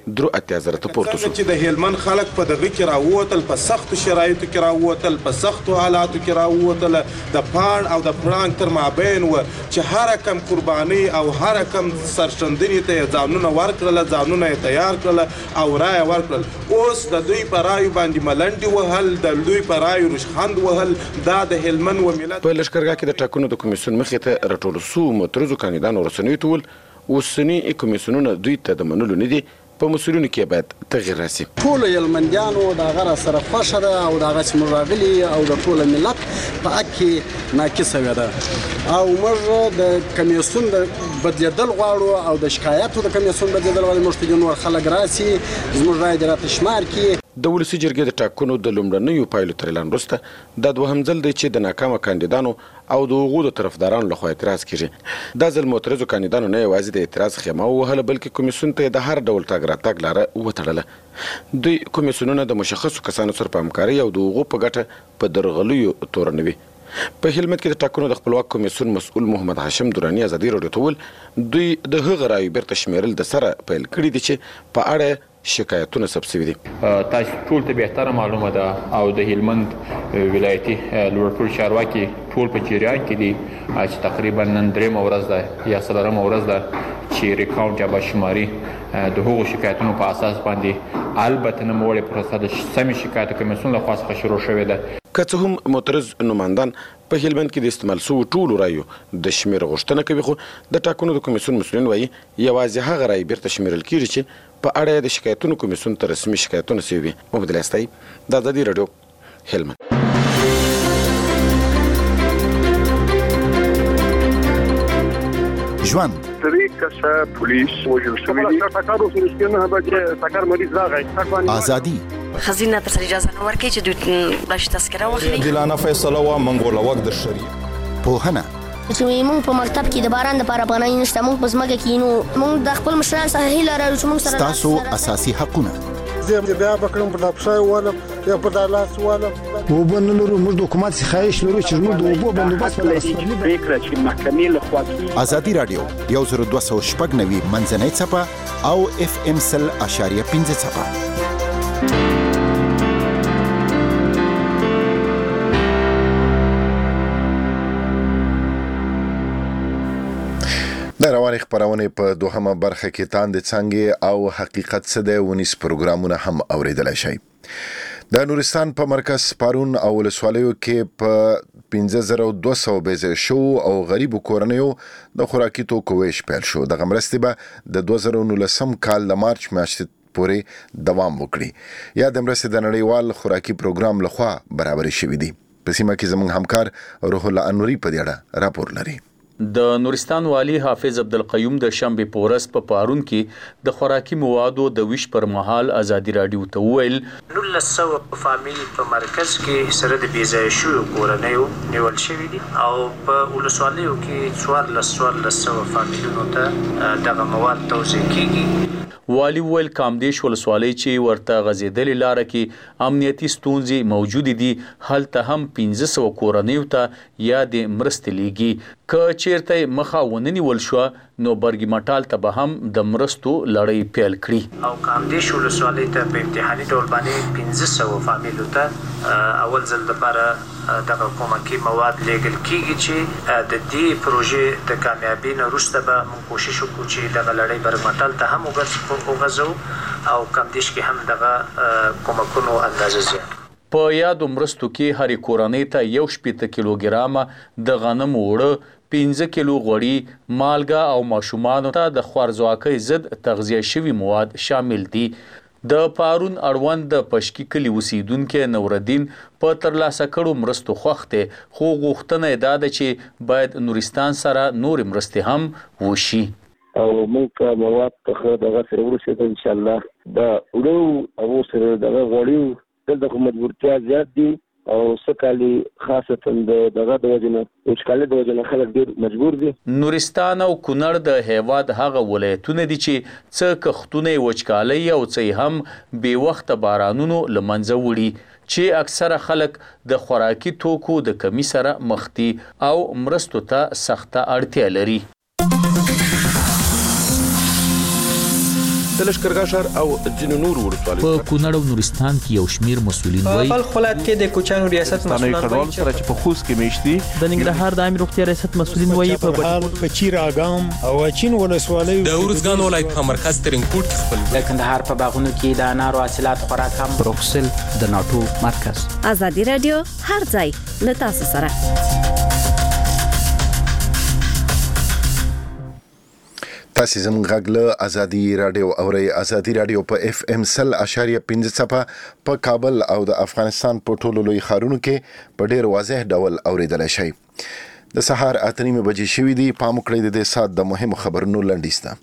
83 ته پورته شو. چې د هلمند خلک په دغه کې راووتل، په سختو شرایطو کې راووتل، په سختو حالاتو کې راووتل، د پاڼ او د پړانګ تر مابین و چې هر کم قرباني او هر کم سرښندنې ته یې ځانونه ورکړل، ځانونه یې تیار کړل او رایه ورکړل. اوس د دوی په رایو باندې ملنډې وهل، د دوی په رایو رشخند وهل، دا د هلمند و ملت په لښکرګاه کې د ټاکنو د کمیسیون مخې ته راټول سوو معترضو کاندیدانو رسنیو ته وویل اوسني کمیسیونونه دوی ته د منلو نه دي، په مسؤلینو کې باید تغیر راسي. ټول هلمندیانو د هغه راسره خوښه ده او د هغه چې موږ راغلي او د ټول ملت په حق کې ناقصه وي ده او موږ د کمیسیون د بدلیدل غواړو او د شکایاتو د کمیسیون بدلیدل غواړو. موږ ته نور خلک راسي، زموږ رای دې راته شمار کړي. د ولسي جرګې د ټاکنو د لومړنیو پایلو تر اعلان وروسته دا دوهم ځل دی چې د ناکامه کاندیدانو او د هغو د طرفدارانو لخوا اعتراض کیږي. دا ځل معترضو کاندیدانو نه یوازې د اعتراض خیمه ووهله بلکې کمیسیون ته د هر ډول تګ راتګ لاره وتړله. دوی کمیسیونونه د مشخصو کسانو سره په همکارۍ او د هغو په ګټه په درغلیو تورنوي. په هلمند کې د ټاکنو د خپلواک کمیسیون مسؤل محمد هاشم دراني ازادي راډیو ته وویل دوی د هغه رایو بیرته شمیرل د سره پیل کړي دي چې په اړه شکایتونه ثبت شوي دي. تاسو ټول ته بهتره معلومه ده او د هلمند ولایتي لوړپوړي چارواکي ټول په جریان کې دي چې تقریبا نن درېمه ورځ ده یا څلورمه ورځ ده چې ریکاونټ یا بشماري د هغو شکایتونو په اساس باندې البته نوموړې پروسه د سمې شکایتو کمیسیون لخوا څخه شروع شوې ده. که څه هم معترض نمایندان په هلمند کې د استعمال شوو ټولو رایو د شمېر غوښتنه کوي، خو د ټاکنو د کمیسیون مسؤلین وایي یوازې هغه رایې بیرته شمیرل کیږي چې په اړه د شکایتونو کمیسیون ته رسمي شکایتونه شوي وي. محمد علي استایي، د ازادي راډیو، هلمند. ژوند پولیس وژل شوي، ازادي خزینه تر اجازه نه ورکړي چې دوی بلش تذکره واخلي. عادلانه فیصله و منګوله وخت د شریعه پوهنه چې موږ په مکتب کې د باران لپاره پناه نشته، موږ په ځمکه کې نو موږ د خپل مشرانو څخه هیله لرو چې موږ سره تاسو اساسي حقونه زه بیا بکړم په دپښای ولم یا په دالاس ولم وبن لرو موږ د حکومت خواهش لرو چې موږ د اوبو بندوبست ولرو فکر چې محکمې له خوا ازادي راډیو 1290 منځنۍ څپه او FM 100.5 څپه. د رواني خبرونه په دوهمه برخه کې تاند څنګه او حقیقت څه دی ونیس پروګرامونه هم اوریدل شي. د نورستان په مرکز پارون او ولسوالیو کې په 15200 بیزه شو او غریب کورنیو د خوراکي توکو ویش پیل شو. د غمرستي به د 2019 کال د مارچ میاشتې پورې دوام وکړي. یا د مرستې د نړیوال خوراکي پروګرام لخوا برابر شوی دی. په سیمه کې زموږ همکار روح الله انوري په دې اړه راپور لري. د نورستان والی حافظ عبدالقیوم د شنبې پورس په پارون کې د خوراکي موادو د ویش پر مهال ازادي راډیو ته وویل 1900 فامیل په مرکز کې سره د بیځای شو کورنیو نیول شوی دي او په ولسوالیو کې 1400 فامیلونو ته دغه مواد توزیع کیږي. والی ویل کامدیش ولسوالۍ چې ورته غځېدلې لاره کې امنیتي ستونزې موجود دي، هلته هم 1500 کورنیو ته یا د مرستې لیږي. که چیرته مخه ونه نیول شو نو برګي مټال ته به هم د مرستو لړۍ پیل کړي. او کامدیش ولسوالۍ ته په امتحاني ډول باندې 1500 فامیلو ته اول ځل لپاره دغه کومکي مواد لیږل کیږي چې د دې پروژې د کامیابی نه وروسته به موږ کوشش وکړو چې دغه لړۍ برګ مټال ته هم وغځو او کامدیش کې هم دغه کومکونو اندازه زیات. په یادو مرستو کې هرې کورنۍ ته 1.8 کیلوګرامه د غنم اوړه، 15 کیلو غوړي، مالګه او ماشومانو ته د خوارځواکۍ ضد تغذیه شوي مواد شامل دي. د پارون اړوند د پشکی کلی اوسیدونکو نوردین په ترلاسه کړو مرستو خوښته، خو غوښتنه یې دا ده چې باید نورستان سره نور مرستې هم وشي. او موږ مواد ته دغه سره ورسېږو ان شاء الله. دا وړو او سره دغه غوړیو دلته مجبورتیا زیات دي او سکالي خاصه دغه د وجنه وشکاله د وجنه خلک ډیر مجبور دي. نورستان او کونړ د هیواد هغه ولایتونه دي چې څه کښتونه وچکالي او څه هم بې وخت بارانونو لمنځه وړي چې اکثره خلک د خوراکي توکو د کمی سره مخ دي او مرستو ته سخته اړتیا لري. د لشکرګاه ښار او ځینو نورو ولسوالیو په کونړ او نورستان کې یو شمېر مسؤلین وایي بلخ ولایت کې د کوچیانو ریاست مسؤلان وایي چې په خوست کې میشتي د ننګرهار د عامه روغتیا ریاست مسؤلین وایي په چیر اګام او چین ولسوالیو د ارزګان ولایت په مرکز ترینکوټ خپل د کندهار په باغونو کې د انارو حاصلات خوراک هم بروکسل د ناټو مرکز. ازادي رادیو هر ځای له تاسو سره. تاسو زموږ غږ له ازادي رادیو اورئ. ازادي رادیو په FM 100.5 څپه په کابل او د افغانستان په ټولو لوی ښارونو کې په ډېر واضح ډول اوریدلای شئ. د سهار 8:30 بجې شوې دي. پام وکړئ د دې سات د مهمو خبرونو لنډیز ته.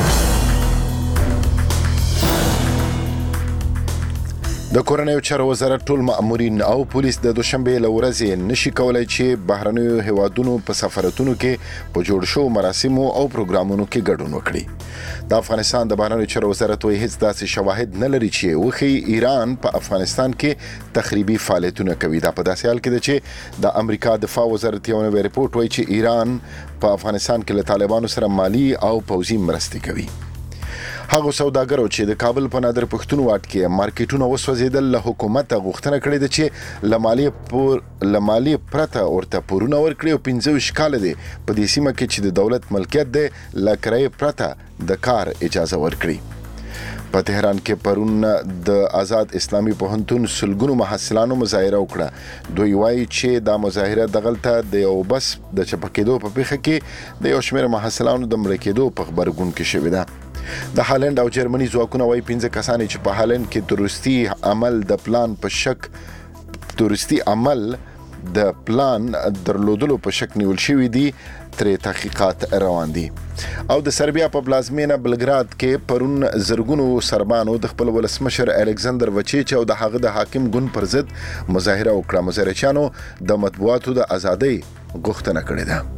د کورنیو چارو وزارت ټول مامورین او پولیس د دوشنبه له ورځې نشي کولای چې بهرنیو هیوادونو په سفارتونو کې په جوړ شو مراسمو او پروګرامونو کې ګډون وکړي. د افغانستان د بهرنیو چارو وزارت وایي هیڅ داسې شواهد نه لري چې وخی ایران په افغانستان کې تخریبي فعالیتونه کوي. دا په داسې حال کې ده چې د امریکا دفاع وزارت یو نوی ریپورت وایي چې ایران په افغانستان کې له طالبانو سره مالی او پوځي مرستې کوي. هغه سوداګرو چې د کابل په نادر پښتون واټ کې مارکیټونه وسوځیدل له حکومت غوښتنه کړې ده چې لمالی پرته ورته پورونه ورکړي او 15 کال دي په دې سیمه کې چې د دولت ملکیت ده لکرای پرته د کار اجازه ورکړي. په تهران کې پرون د آزاد اسلامي پوهنتون سلګونو محصلانو مظاهره وکړه. دوی وایي چې دا مظاهره دغلته د یو بس د چپکېدو په پیښه کې د یو شمېر محصلانو د مړه کېدو په خبرګون کې شوې ده. د هالند او جرمني ځواکونه وایي 15 کسان چې په هالند کې تروریستي عمل د پلان درلودلو په شک نیول شوی دي ترې تحقیقات روان دي. او د سربیا په پلازمینه بلګراد کې پرون زرګونو سربانو د خپل ولسمشر الکساندر وچیچ او د هغه د حاکم ګوند پر ضد مظاهره وکړه. مظاهرچیانو د مطبوعاتو د ازادۍ غوښتنه کړې ده.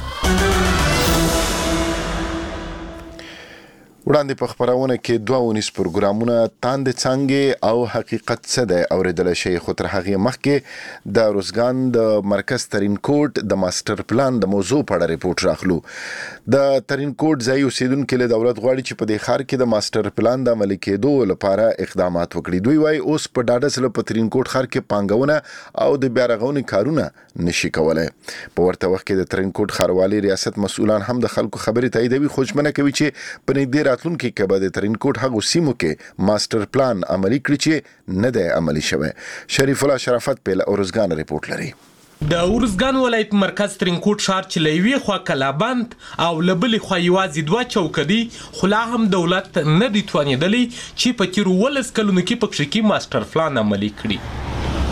وړاندې په خبرونه کې 2 پروګرامونه تاند څنګه او حقیقت څه ده اوریدل شي. خو تر هغه مخکې د روزګان د مرکز ترینکوټ د ماستر پلان د موضوع په اړه ریپورت راخلو. د ترینکوټ ځای اوسیدونکو له دولت غواړي چې په دې ښار کې د ماستر پلان د عملي کېدو لپاره اقدامات وکړي. دوی وايي اوس په ډاډه سره په ترینکوټ ښار کې پانګونه او د بیا رغونې کارونه نشي کولای. په ورته وخت کې د ترینکوټ ښاروالي ریاست مسؤلان هم د خلکو خبرې تاییدوي، خو ژمنه کوي چې په نږدې راتلونکي کې به د ترینکوټ هغو سیمو کې ماستر پلان عملي کړي چې نه دی عملي شوی. شریف الله شرافت په اورزګان ریپورت لري. د اورزګان ولایت مرکز ترینکوټ ښار چې له یوې خوا کلابند او له بلې خوا یوازې 2 چوکدي خو لا هم دولت نه دی توانېدلی چې په تېرو 12 کلونو کې پکښې کې ماستر پلان عملي کړي.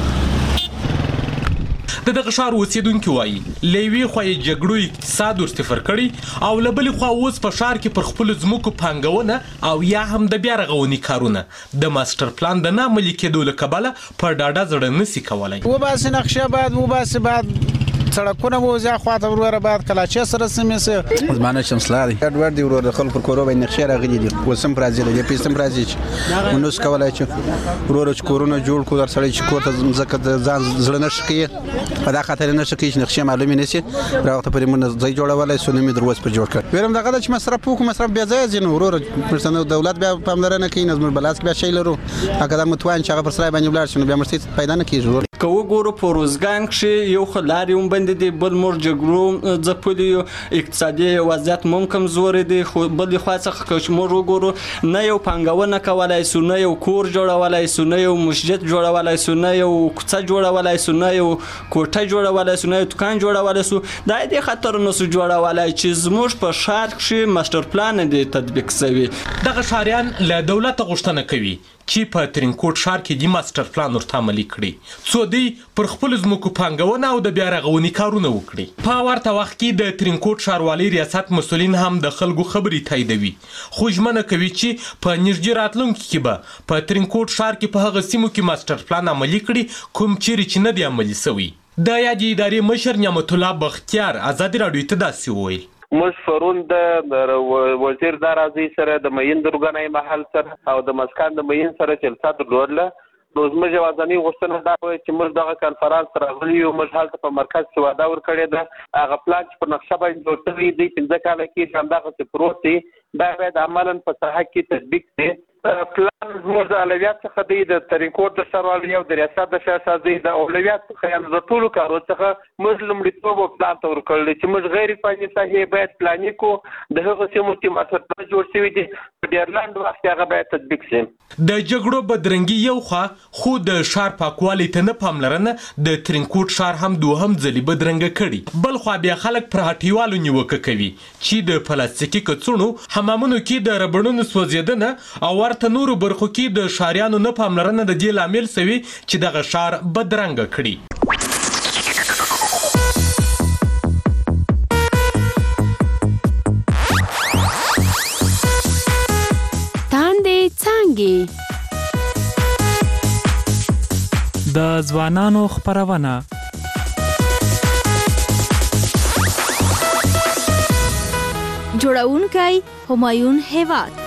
د دغه ښار اوسیدونکي وایي له یوې خوا یې جګړو اقتصاد ورصفر کړي او له بلې خوا اوس په ښار کې پر خپلو ځمکو پانګونه او یا هم د بیا رغونې کارونه د ماستر پلان د نه عملي کېدو له کبله په ډاډه زړه نسي کولی. وباسي نقشه بعد سړکونه وځه خواته وروره بعد کلاچې سره سمې سه زمانه شمسلاري ډور دی وروره خلکو کورو باندې نقشه راغلي دي وسم پرازي دی پیسم پرازي ونوس کولای چې وروره چې کورونه جوړ کو در سړی چې کور ته زکه ځان زړه نشکی په دا خاطر نشکی چې نقشه معلومه نشي راوته پرې مونږ ځای جوړولای سو نمې دروس پر جوړ کړ ویرم دغه چې مصرف وکړو مصرف بیا ځای زین وروره پرسنه دولت بیا پاملرنه کوي نظم بلاس بیا شي لرو هغه د متوان چې هغه پر سړی باندې بلار شنو بیا مرستې پیدا نه کیږي. کو ګورو پروزګان کې یو خلاري هم بند دي بل مور جګړو ځپلي اقتصادي وضعیت مم کمزور دي خو بل خو څخه کوم مور وګورو نه یو پنګونه کولای سو نه یو کور جوړولای سو نه یو مسجد جوړولای سو نه یو کوڅه جوړولای سو نه یو کوټه جوړولای سو نه یو دکان جوړولای سو دا دې خطر نو سو جوړولای چې زموږ په ښار کې ماستر پلان دی تطبیق شوی. دغه ښاریان له دولت غوښتنه کوي چې په ترینکوټ ښار کې د ماستر پلان ورته عملي کړي څو دوی پر خپل ځمکو پانګونه او د بیا رغونې کارونه وکړي. په ورته وخت کې د ترینکوټ ښاروالۍ ریاست مسؤلین هم د خلکو خبرې تاییدوي خو ژمنه کوي چې په نږدې راتلونکي کې به په ترینکوټ ښار کې په هغه سیمو کې ماستر پلان عملي کړي کوم چیرې چې نه دی عملي شوی. د یادې ادارې مشر نعمت الله بختیار ازادي راډیو ته داسې وویل موږ پرون د وزیر د راځي سره د مین درګنای محل سره او د مسکن د مین سره جلسه درلوده نو زموږ یوازینۍ غوښتنه دا وه چې موږ دغه کنفرانس راغلي یو، موږ هلته په مرکز کې وعده ورکړې ده، هغه پلان چې په نقشه باندې جوړ شوی دی 15 کاله کې چې همدغسې پروت دی، دا باید عملا په ساحه کې تطبیق دی. پلان زموږ د اولویات څخه دی، د ترینکوټ د ښاروالۍ او د ریاست د شاهسازۍ د اولویات څخه یعنې د ټولو کارونو څخه موږ لومړیتوب پلان ته ورکړی چې موږ غیر فني ساحې باید پلاني کړو. د هغو سیمو چې ماسټر جوړ شوي دي په ډېر لنډ وخت کې هغه باید تطبیق شي. د جګړو بدرنګي یو خوا، خو د ښار پاکوالي ته نه پاملرنه د ترینکوټ ښار هم دوهم ځلي بدرنګه کړي. بل خوا بیا خلک پر هټیوالو نیوکه کوي چې د پلاستیکي کڅوړو، حمامونو کې د ربړونو سوځېدنه او ورته نورو برخو کې د ښاریانو نه پاملرنه د دې لامل سوي چې دغه ښار بدرنګه کړي. د ځوانانو خپرونه جوړونکی همایون هیواد.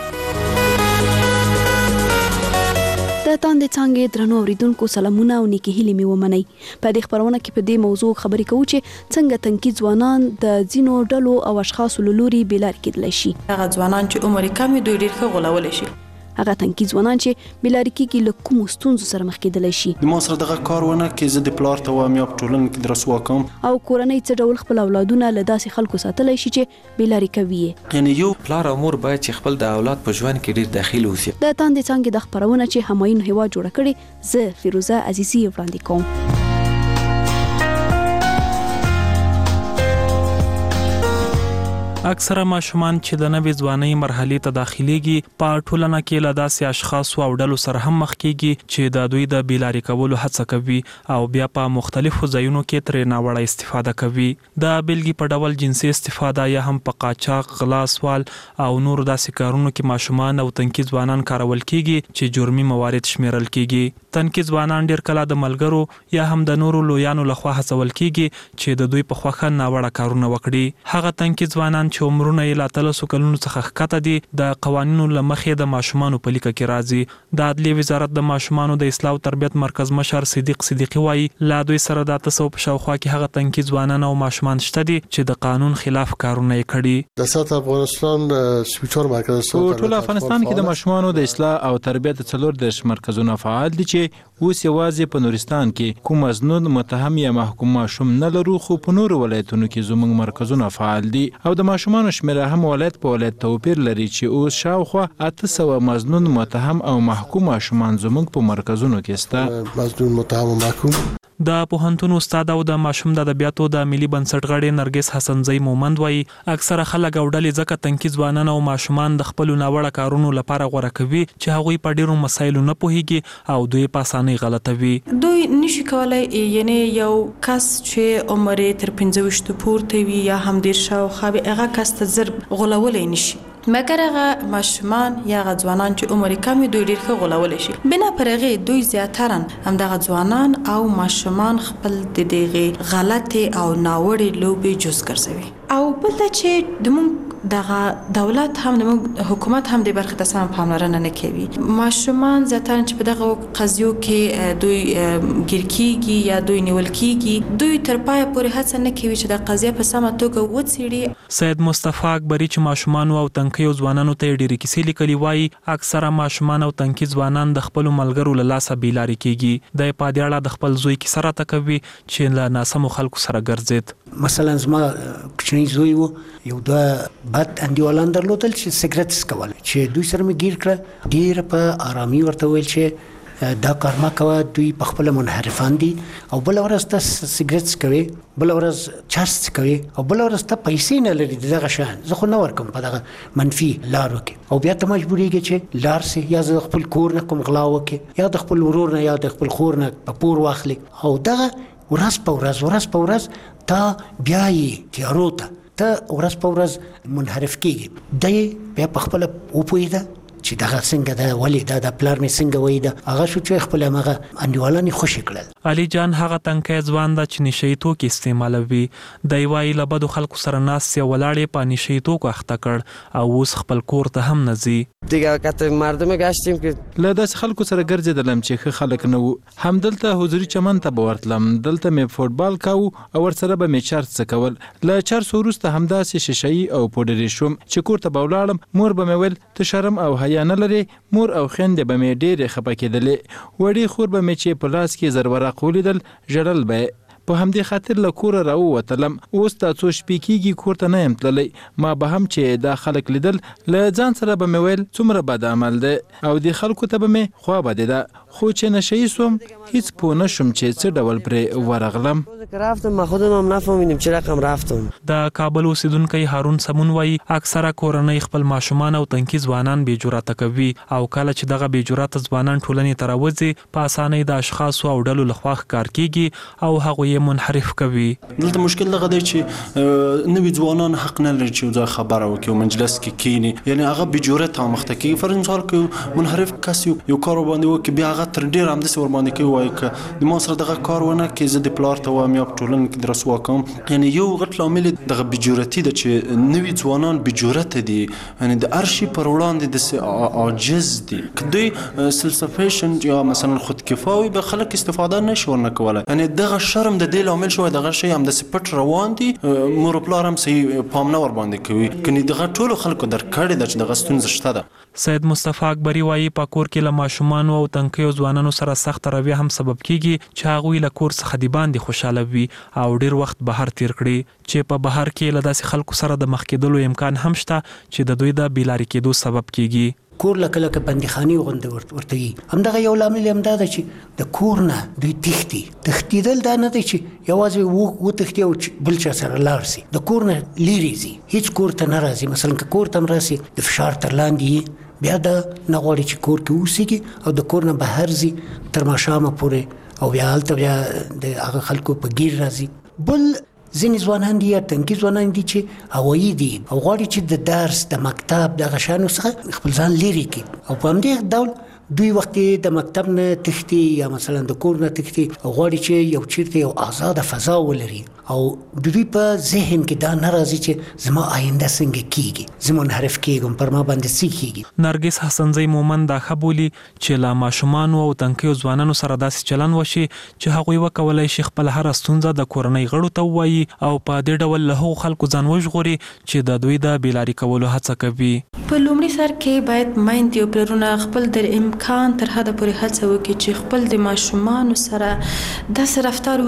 د تاندې څانګې درنو اوریدونکو سلامونه او نیکې هیلې مې ومنئ. په دې خپرونه کې په دې موضوع خبرې کوو چې څنګه تنکي ځوانان د ځینو ډلو او اشخاصو له لوري بېلارې کېدلی شي. هغه ځوانان چې عمر کم وي دوی ډېر ښه غولولی شي. هغه تنکي ځوانان چې بېلارې کېږي له کومو ستونزو سره مخ کېدلی شي. د ما سره دغه کار ونه کړي، زه د پلار ته وایم یا په ټولنه کې د رسوا کوم. او کورنۍ څه ډول خپل اولادونه له داسې خلکو ساتلی شي چې بېلارې کوي یې. یعنې یو پلار او مور باید چې خپل د اولاد په ژوند کې ډېر دخیل اوسي. د تاندې څانګې د خپرونه چې همایون هیواد جوړه کړې، زه فیروزه عزیزي وړاندې کوم. اکثره ماشومان چې د نوې ځوانۍ مرحلې ته داخليږي په ټولنه کې له داسې اشخاصو او ډلو سره هم مخ کېږي چې د دوی د بېلارې کولو هڅه کوي او بیا په مختلفو ځایونو کې ترې ناوړه استفاده کوي. د بیلګې په ډول جنسي استفاده یا هم په قاچاق، غلا، سوال او نور داسې کارونو کې ماشومان او تنکي ځوانان کارول کېږي چې جرمي موارد شمیرل کېږي. تنکي ځوانان ډېر کله د ملګرو یا هم د نورو لویانو لخوا هڅول کېږي چې د دوی په خوښه ناوړه کارونه وکړي. هغه تنکي ځوانان چې عمرونه یې له 13 کلونو څخه ښکته دي د قوانینو له مخې د ماشومانو په لیکه کې راځي. د عدلیې وزارت د ماشومانو د اصلاح او تربیت مرکز مشر صدیق صدیقي وایي لا دوی سره د 800 په شاوخوا کې هغه تنکي ځوانان او ماشومان شته دي چې د قانون خلاف کارونه یې کړي. د سات افغانستان سپیچور مرکز ټول افغانستان کې د ماشومانو د اصلاح او تربیت 14 مرکزونه فعال دي چې اوس یوازې په نورستان کې کوم مزنون متهم یا محکوم ماشوم نه لرو، خو په نورو ولایتونو کې زموږ مرکزونه فعال دي او د ماشومانو شمیره هم ولایت په ولایت توپیر لري چې اوس شاوخوا 800 مزنون متهم او محکوم ماشومان زموږ په مرکزونو کې شته. مزنون متهم او محکوم د پوهنتون استاد او د ماشوم د ادبیاتو د ملي بنسټ غړي نرګس حسنزئی مومند وایي اکثره خلک او ډلې ځکه تنکي ځوانان او ماشومان د خپل ناوړه کارونو لپاره غوړه کوي چې هغوی په ډیرو مسایلو نه پوهیږي او دوی په اسانۍ غلطوي. دوی نشي کولای یعنی یو کس چې عمر تر 15 پورته وي یا هم ډیر شاوخوا هغه کس ته زر غولولی نشي، مګر هغه ماشومان یا هغه ځوانان چې عمر کم وي دوی ډیر ښه غولولی شي. بنا پر هغې دوی زیاتره همدغه ځوانان او ماشومان خپل د دغې غلطې او ناوړې لوبې جز ګرځوي. او بل دا چې زموږ دغه دولت هم زموږ حکومت هم د برخې ته سم پاملرنه نه کوي. ماشومان زیاتره چې په دغه قضیو کې دوی ګیر کېږي یا دوی نیول کېږي، دوی تر پایه پورې هڅه نه کوي چې د قضیه په سمه توګه وڅېړي. سید مصطفی اکبري چې ماشومان او تنکیو ځوانانو ته ډېرې کیسې لیکلي وایي اکثره ماشومان او تنکي ځوانان د خپلو ملګرو له لاسه بېلارې کېږي. دی په دې اړه د خپل زوی کیسه راته کوي چې له ناسمو خلکو سره ګرځېد. مثلا زما کوچنی زوی و، یو دوه بد انډیوالان درلودل چې سګرټ څکول، چې دوی سره مې ګیر کړه. ډېره په ارامي ورته ویل چې دا کار مه کوه، دوی په خپله منحرفان دي او بله ورځ ته سګرټ څکوي، بله ورځ چرس څکوي او بله ورځ ته پیسې نه لري د دغه شیان. زه خو نه ورکوم په دغه منفي لارو کې او بیا ته مجبورېږي چې لاړ سي، یا زه د خپل کور نه کوم غلا وکړي، یا د خپل ورور نه یا د خپل خور نه په پور واخلي او دغه ورځ په ورځ تا بیا یې تیارو ته ورځ په ورځ منحرف کېږي. دی بیا په خپله وپوهېده چې دغه څنګه ده، ولې دا د پلار مې څنګه وایي ده، هغه شو چې خپل همغه انډیوالان یې خوشې کړل. علي جان هغه تنکي ځوان د نشئی توکي استعمالوي د وای له بدو خلکو سره ناس یې ولاړې په نشئی توکو اخته کړ او اوس خپل کور ته هم نزي. دیگه کته مردم گشتیم که له داس خلکو سره ګرځیدلم چې خلک نه وو. همدلته حضوري چمن ته ورتلم. دلته مې فوټبال کاو او ورسره به مې چارج کول. له چارج وروسته همداسې شیشې او پودرې شوم چې کور ته بولاړم. مور به مې ویل ته شرم او حیا نه لري. مور او خويندې به مې ډېرې خپه کېدلې. وړي خور به مې چې په لاس کې زرورق ولیدل ژړل به. په همدې خاطر له کوره راووتلم. اوس دا څو شپې کېږي کور ته نه یم تللی. ما به هم چې دا خلک لیدل له ځان سره به مې ویل څومره بد عمل دی او د خلکو ته به مې خوا بدې ده. خو چې نشهیي سوم هیڅ پوه نه شوم چې څه ډول پرې ورغلم. رفتم ما خودم هم نفهمیدم چه رقم رفتم. د کابل اوسیدونکی هارون سمون وایي اکثره کورنۍ خپل ماشومان او تنکي ځوانان بې جرأته کوي او کله چې دغه بې جرأته ځوانان ټولنې ته راوځي په اسانۍ د اشخاصو او ډلو لخوا ښکار کیږي او هغوی یې منحرف کوي. دلته مشکل دغه دی چې نوي ځوانان حق نه لري چې ځای خبره وکړي او مجلس کې کینی، یعنی هغه بې جرأته مخته کوي. فر مثال کې منحرف کس یو کار باندې وکړي بیا هغه تر ډیر هم د ور باندې کوي وایي چې د ما سره دغه کار ونه کې زه د پلار ته وایم یا په ټولنه کې رسوا کوم. یعنی یو غټ لامل دغه بې جرأتي ده چې نوي ځوانان بې جرأته دي، یعنی د هر شي پر وړاندې د عاجز دي. که دوی سیلف سفیشنت یا مثلا خودکفا وي به خلک استفاده نشي ورنه کولی. یعنی دغه شرم د دې لامل شوی دغه شی هم داسې پټ روان دي. مور و پلار هم صحیح پام نه ور باندې کوي. کني دغه ټولو خلکو درک کړی ده چې دغه ستونزه شته ده. سید مصطفی اکبری وایي په کور کې له ماشومانو او تنکیو ځوانانو سره سخت رویه هم سبب کیږي چې هغوی له کور څخه د باندې خوشاله وي او ډیر وخت بهر تیر کړي چې په بهر کې له داسې خلکو سره د مخ کېدلو امکان هم شته چې د دوی د بیلارې کېدو سبب کیږي. کور لکه بندیخاني غونډه ورته وي. همدغه یو لامل هم دا ده چې د کور نه دوی تښتېدل دا نه دی چې یوازې وتښتي او بل چا سره لاړ سي. د کور نه لیرې ځي، هیڅ کور ته نه راځي. مثلا که کور ته هم راسي د فشار تر لاندې بیا دا نه غواړي چې کور کې اوسېږي او د کور نه بهر ځي تر ماښامه پورې او بیا هلته بیا د هغه خلکو په ګیر راځي. بل ځینې ځوانان دي یا تنکي ځوانان دي چې هوایي دي او غواړي چې د درس د مکتب دغه شیانو څخه خپل ځان لرې کړي او په همدې ډول دوی وخت د مکتب نه تښتي یا مثلا د کور نه تښتي او غواړي چې یو چیرته یو آزاده فضا ولري او د دوی په ذهن کې دا نه راځي چې زما آینده څنګه کیږي، زه منحرف کیږم، پر ما باندې څه کیږي. نرګس حسنزی مومن دا خبولي چې لا ماشومان او تنکیو ځوانانو سره داسې چلن وشي چې هغوی وکولای شي خپل هر ستونزه د کورنۍ غړو ته وایي او په دې ډول له هغو خلکو ځان وژغوري چې د دوی د بیلاري کولو هڅه کوي. په لومړي سر کې باید میندې او پلرونه خپل در امکان تر حده پورې هڅه وکړي چې خپل د ماشومانو سره داسې رفتار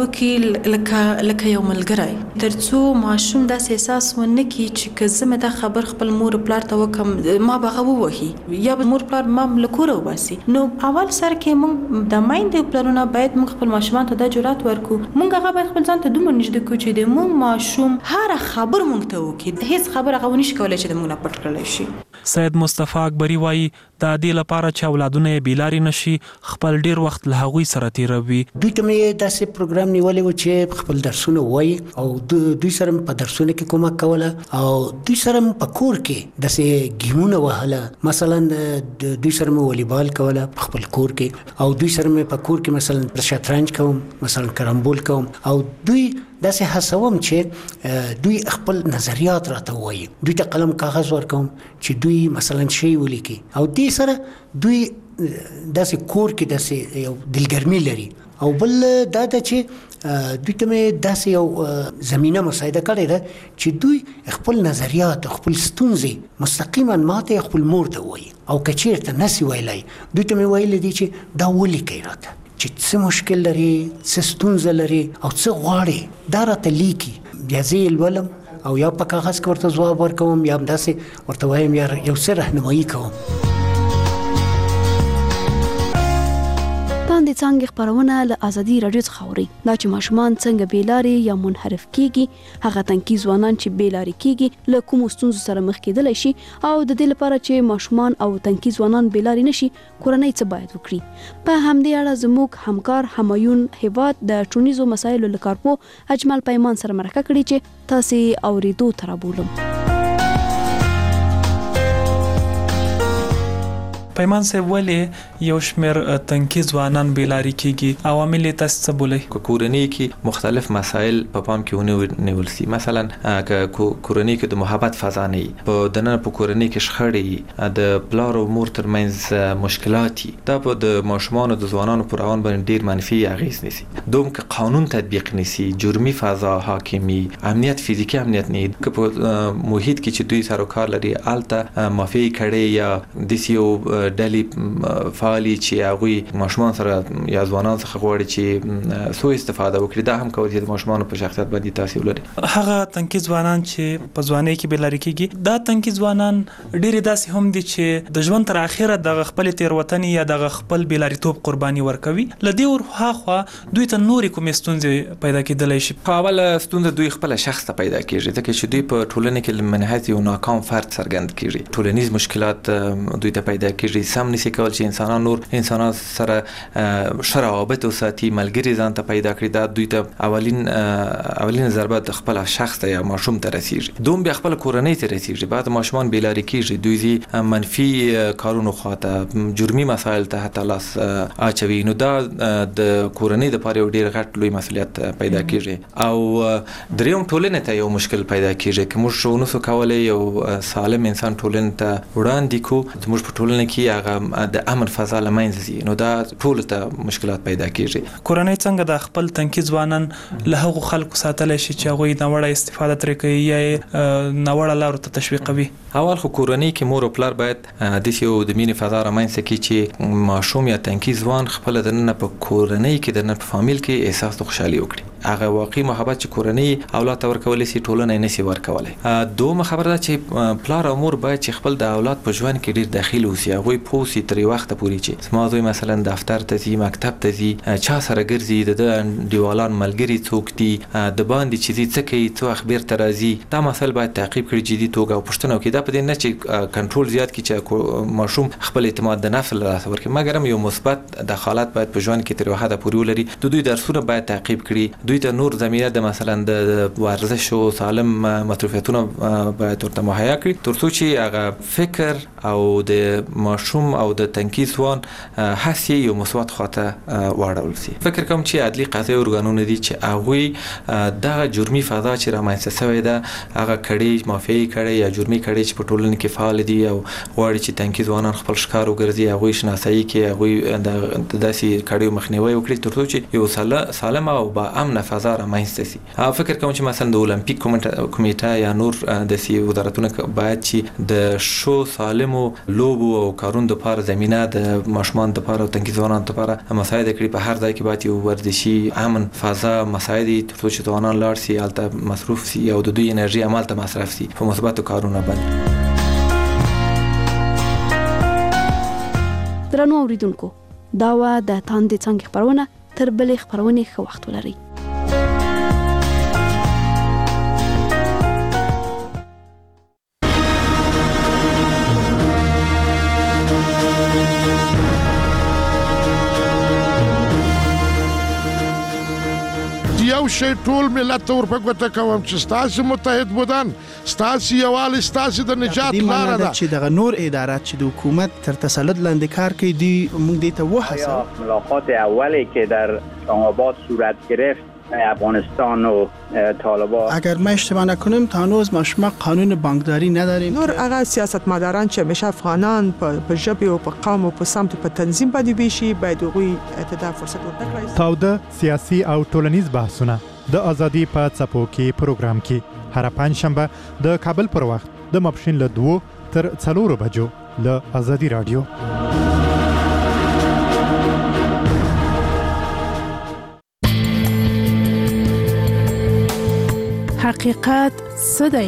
وکړي لکه یو ملګری، ترڅو ماشوم داسې احساس ونه کړي چې که زه مې دا خبر خپل مور پلار ته وکړم ما به هغه ووهي یا به مور پلار ما له کوره وباسي. نو اول سر کې موږ د میندې او پلرونه باید موږ خپل ماشومان ته دا جرأت ورکړو. موږ هغه باید خپل ځان ته دومره نږدې کړو چې د موږ ماشوم هر خبر موږ ته وکړي، هیڅ خبر هغه ونشي کولی چې د موږ نه پټ کړلی شي. سید مصطفی اکبری وایي د دې لپاره چې اولادونه یې بیلاري نشي خپل ډیر وخت له هغوی سره تیروي. دوی ته مې داسې پروګرام نیولی و چې خپل درسونه وایي او دوی سره په درسونه کې کومک کوله او دوی سره په کور کې داسې ګیمونه وهله. مثلا دوی سره مې والیبال کوله په خپل کور کې او دوی سره مې په کور کې مثلا شطرنج کوم، مثلا کرامبول کوم او دوی داسې هڅوم چې دوی خپل نظریات راته وایي. دوی ته قلم کاغذ ورکوم چې دوی مثلا شی ولیکي او دې سره دوی داسې کور کې داسې یو دلګرمي لري. او بل دا ده چې دوی ته مې داسې یو زمینه مساعده کړې ده چې دوی خپل نظریات خپل ستونزې مستقیما ماته خپل مور ته وایي او که چېرته نسي ویلی دوی ته مې ویلی دي چې دا ولیکئ راته چې څه مشکل لري، څه ستونزه لري او څه غواړي دا راته لیکي. بیا زه یې لولم او یا په کاغذ کې ورته ځواب ورکوم یا همداسې ورته وایم یا یو څه رهنمایي کوم. د څنګه خبرونه له ازادي رادیو څخه اوري دا چې ماشومان څنګه بیلاري یا منحرف کیږي، هغه تنکي ځوانان چې بیلاري کیږي له کوم ستونزو سره مخ کېدلی شي او د دې لپاره چې ماشومان او تنکي ځوانان بیلاري نشي کورنۍ څه باید وکړي. په همدې اړه زموږ همکار همایون هیواد د ټولنیزو مسایلو له کارپو اجمل پیمان سره مرکه کړې چې تاسې اوریدو ته رابولم. پیمان صاحب ولې یو شمیر تنکي ځوانان بیلاری کیږي عوامل تاسو څه بولئ؟ کورنۍ کې مختلف مسایل په پام کې ونیول سي. مثلا که کورنۍ کې د محبت فضا نه وي، په دننه په کورنۍ کې شخړې، د پلار او مور ترمنځ مشکلات، دا په د ماشومانو د ځوانانو پر روان باندې ډیر منفي اغیز نیسي. دوم که قانون تطبیق نیسي، جرمي فضا حاکمي، امنیت فزیکی امنیت نه، که په محیط کې چې دوی سره کار لري الته مافیای کړي یا د سیو ډلې فعالي چې هغه ماشومان سره یا ځوانان څخه غواړي چې سو استفاده وکړي، دا هم کوي چې د ماشومان په شخصیت باندې تاثیر لري. هغه تنکي ځوانان چې په ځوانۍ کې بیلاری کیږي، دا تنکي ځوانان ډېر داسې هم دي چې د ژوند تر اخره د خپل تیروتنې یا د خپل بیلاریتوب قرباني ورکوي. لدی ورخوا دوی ته نورې کومې ستونزې پیدا کېدلی شي؟ په اوله ستونزه دوی خپل شخص ته پیدا کیږي، ځکه چې دوی په ټولنه کې منحط یو ناکام فرد څرګند کیږي. ټولنیز مشکلات دوی ته پیدا کیږي، سم نشي کول چې انسانان سره شرابت او ساتي ملګری ځان ته پیدا کړي. دا دوی ته اولین ضربه د خپل شخص ته یا ماشوم ته رسیږي. دوم بیا خپل کورنۍ ته رسیږي. بعد ماشومان بیلاری کیږي، دوی منفي کارونو خواته، جرمي مسایل ته حتی لاس اچوي. نو دا د کورنۍ د پاره ډیر غټ لوی مسؤلیت پیدا کیږي. او دریم ټولنه ته یو مشکل پیدا کیږي چې موږ شو نو کولای یو سالم انسان ټولنه ته وړاندې کو، موږ په ټولنه کې هغه د امن فضا لمنځه ځي، نو دا ټول ته مشکلات پیدا کیږي. کورنۍ څنګه د خپل تنکي ځوانان له هغو خلکو ساتلی شي چې هغوی ناوړه استفاده ترې کوي یا ناوړه لارو ته تشویقوي؟ اول خو کورنۍ کې مور او پلار باید د یو د مینې فضا رامنځته کړي چې ماشوم یا تنکي ځوان خپل دننه په کورنۍ کې دننه په فامیل کې احساس د خوشحالي وکړي. هغه واقعي محبت چې کورنۍ اولاد ته ورکولی سي ټولنه یې نشي ورکولی. دومره خبره ده چې پلار او مور باید چې خپل د اولاد په ژوند کې ډیر داخل اوسي، هغوی پوه سي تر وخته پورې چې زما زوی مثلا دفتر ته ځي، مکتب ته ځي، چا سره ګرځي، د دیوالان ملګري څوک دي، د باندې چې څه کوي، څو اخبار ته راځي. دا مسایل باید تعقیب کړي جدي توګه او پوښتنه وکړي. دا په دې نه چې کنټرول زیات کړي چې ماشوم خپل اعتماد د نفس له لاسه ورکړي، مګر هم یو مثبت دخالت باید په ژوند کې تر وخته پورې ولري. د دوی درسونه باید تعقیب کړي، دوی ته نور زمینه د مثلا د ورزش او سالم مصروفیتونه باید ورته مهیا کړي، ترڅو چې هغه فکر او د ماشوم او د تنکي ځوان هڅې یو مثبت خواته واړول شي. فکر کوم چې عدلي قضایي ارګانونه دي چې هغوی دغه جرمي فضا چې رامنځته شوې ده، هغه کړي مافیایي کړي یا جرمي کړي چې په ټولنه کې فعال دي او غواړي چې تنکي ځوانان خپل ښکار وګرځي، هغوی شناسایي کړي، هغوی د داسې کړیو مخنیوي وکړي ترڅو چې یو سالم او با امنه فضا رامنځته شي. فکر کوم چې مثلا د اولمپیک کمیټه یا نور داسې وزارتونه باید چې د شو سالمو لوبو او کارونو لپاره زمينه د ماشومان لپاره او تنکي ځوانانو لپاره مساعد کړي. په هر ځای کې باید یو ورزشي امن فضا مساعد ترڅو چې ځوانان لاړ شي، هلته مصروف شي او د دوی انرژي عمل ته مصرف شي په مثبتو کارونو باندې. درنو اوریدونکو، دا و د تاندې څنګه خبرونه. تر بلې خبرونې ښه وخت ولرئ. یو شی ټول ملت ته ورپګوته کوم چې ستاسو متحد بودن، ستاسو یووالی، ستاسو د نجات لاره ده. چې دغه نور ادارات چې د حکومت تر تسلط لاندې کار کوي، دی موږ دې ته وهڅوو. ملاقات اولی که در اسلام آباد صورت گرفت افغانستان و طالبان، اگر ما اشتباه نکنیم تا هنوز ما شما قانون بانکداری نداریم. نور هغه سیاستمداران چې همیشه افغانان په ژبه او په قوم او په سمت په تنظیم باندې ویشي، باید هغوی ته فرصت ورکړي. تاوده سیاسي او ټولنیز بحثونه د ازادي په څپو کې پروګرام کې هر پنځشنبه د کابل پر وخت د ماپښین له 2 تر 4 بجو له ازادي رادیو. حقیقت څه دی؟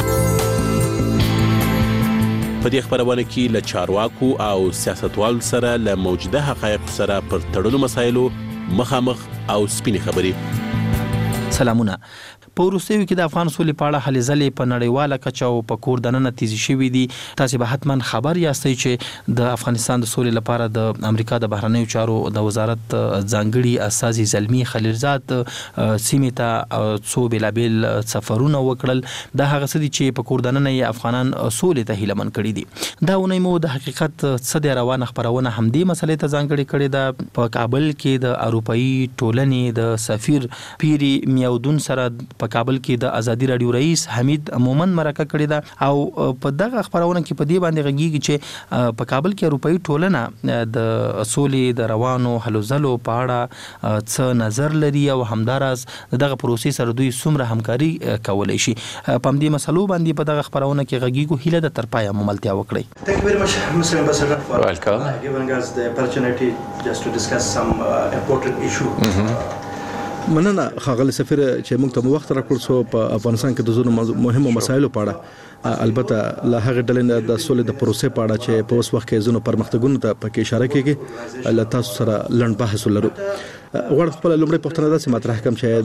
په دې خبرونه کې له چارواکو او سیاستوالو سره له موجوده حقایق سره پر تړلو مسایلو مخامخ او سپینې خبرې. سلامونه. په وروستیو کې د افغان سولې په اړه هلې ځلې په نړیواله کچه او په کور دننه تیزی شوي دي. تاسو به حتما خبر یاستئ چې د افغانستان د سولې لپاره د امریکا د بهرنیو چارو د وزارت ځانګړي استازي زلمی خلیلزاد سیمې ته څو بېلابېل سفرونه وکړل. دا هغه څه دي چې په کور دننه یې افغانان سولې ته هیله من کړي دي. دا اونۍ مو د حقیقت څه د روانه خبرونه همدې مسلې ته ځانګړې کړې ده. په کابل کې د اروپایي ټولنې د سفیر پیری میاودون سره په کابل کې د ازادي رادیو رئیس حمید مومن مرکه کړې ده او په دغه خبرونه کې په دې باندې غږیږي چې په کابل کې اروپایي ټولنه د سولې د روانو هلو ځلو په اړه څه نظر لري او همداراز دغه پروسې سره دوی څومره همکاري کولی شي. په همدې مسلو باندې په دغه خبرونه کې غږیږو. هیله د تر پایه مملتیا وکړئ. Thank you very much, Mr. Ambassador, for giving us the opportunity just to discuss some important issue. مننه ښاغلی سفیر چې موږ ته وخت راکړ څو په افغانستان کې د ځینو مهمو مسایلو په اړه البته له هغې ډلې نه د سولې د پروسې په اړه چې په اوس وخت کې ځینو پرمختګونو ته پکې اشاره کېږي له تاسو سره لنډ بحث ولرو. غواړم خپله لومړۍ پوښتنه داسې مطرح کړم چې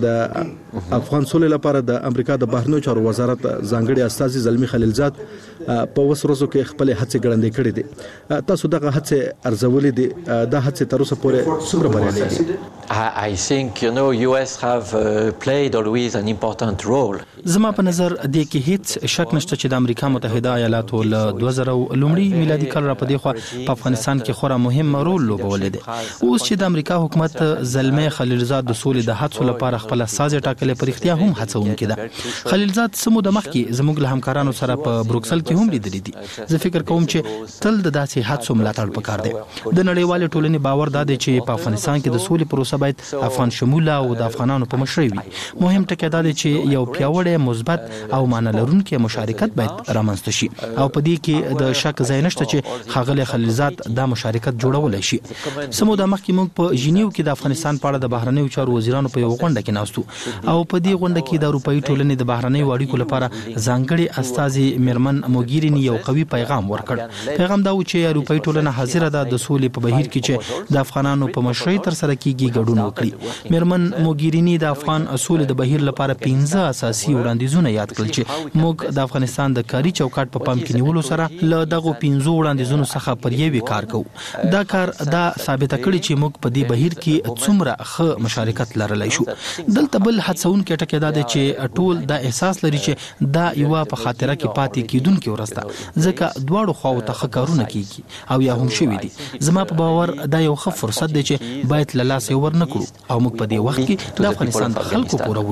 د افغان سولې لپاره د امریکا د بهرنیو چارو وزارت ځانګړي استازي زلمی خلیلزاد په اوس ورځو کې خپلې هڅې ګړندۍ کړې دي. تاسو دغه هڅې ارزولې دي. دا هڅې تر اوسه پورې څومره بریالۍ دي؟ I think US have played always an important role. زما په نظر دې کې هیڅ شک نشته چې د امریکا متحده ایالاتو له 2000 لومړي میلادي کال را پدې خو په افغانستان کې خورا مهم رول لوبولی دی. اوس چې د امریکا حکومت زلمی خلیلزاد د سولې د هڅو لپاره خپل استازي ټاکلې په رښتیا هم هڅونکې ده. خلیلزاد سمو د مخکې زموږ له همکارانو سره په بروکسل کې هم لیدلي دي. زه فکر کوم چې تل د داسې هڅو ملاتړ پکار دی. د نړیوالې ټولنې باور دا دی چې په افغانستان کې د سولې پروسه باید افغان شموله او د افغانانو په مشرۍ وي. مهم ټکی دا دی چې یو پیاوړی مثبت او معنی لرونکی مشارکت باید رامنځته شي او په دې کې د شک ځای نشته چې ښاغلی خلیلزاد دا مشارکت جوړولی شي. سمو د مخکې موږ په ژینیو کې د افغانستان په اړه د بهرنیو چارو وزیرانو په یوه غونډه کې ناست وو او په دې غونډه کې د اروپایي ټولنې د بهرنیو اړیکو لپاره ځانګړي استازي میرمن موګیریني یو قوي پیغام ورکړ. پیغام دا و چې اروپایي ټولنه حاضره ده د سولې په بهیر کې چې د افغانانو په مشرۍ ترسره کیږي ګډون وکړي. میرمن موګیریني د افغان سولې د بهیر لپاره 15 اساسي وړاندیزونه یاد کړل چې موږ د افغانستان د کاري چوکاټ په پام کې نیولو سره له دغو 15 وړاندیزونو څخه پر یوې کار کوو. دا کار دا ثابته کړي چې موږ په دې بهیر کې څومره ښه مشارکت لرلی شو. دلته بل هڅونکی ټکی دا دی چې ټول دا احساس لري چې دا یوه په خاطره کې پاتې کیدونکې ورځ ده ځکه دواړو خواو ته ښه کارونه کیږي او یا هم شوي دي. زما په باور دا یو ښه فرصت دی چې باید له لاسه یې ورنکړو او موږ په دې وخت کې د افغانستان د خلکو پوره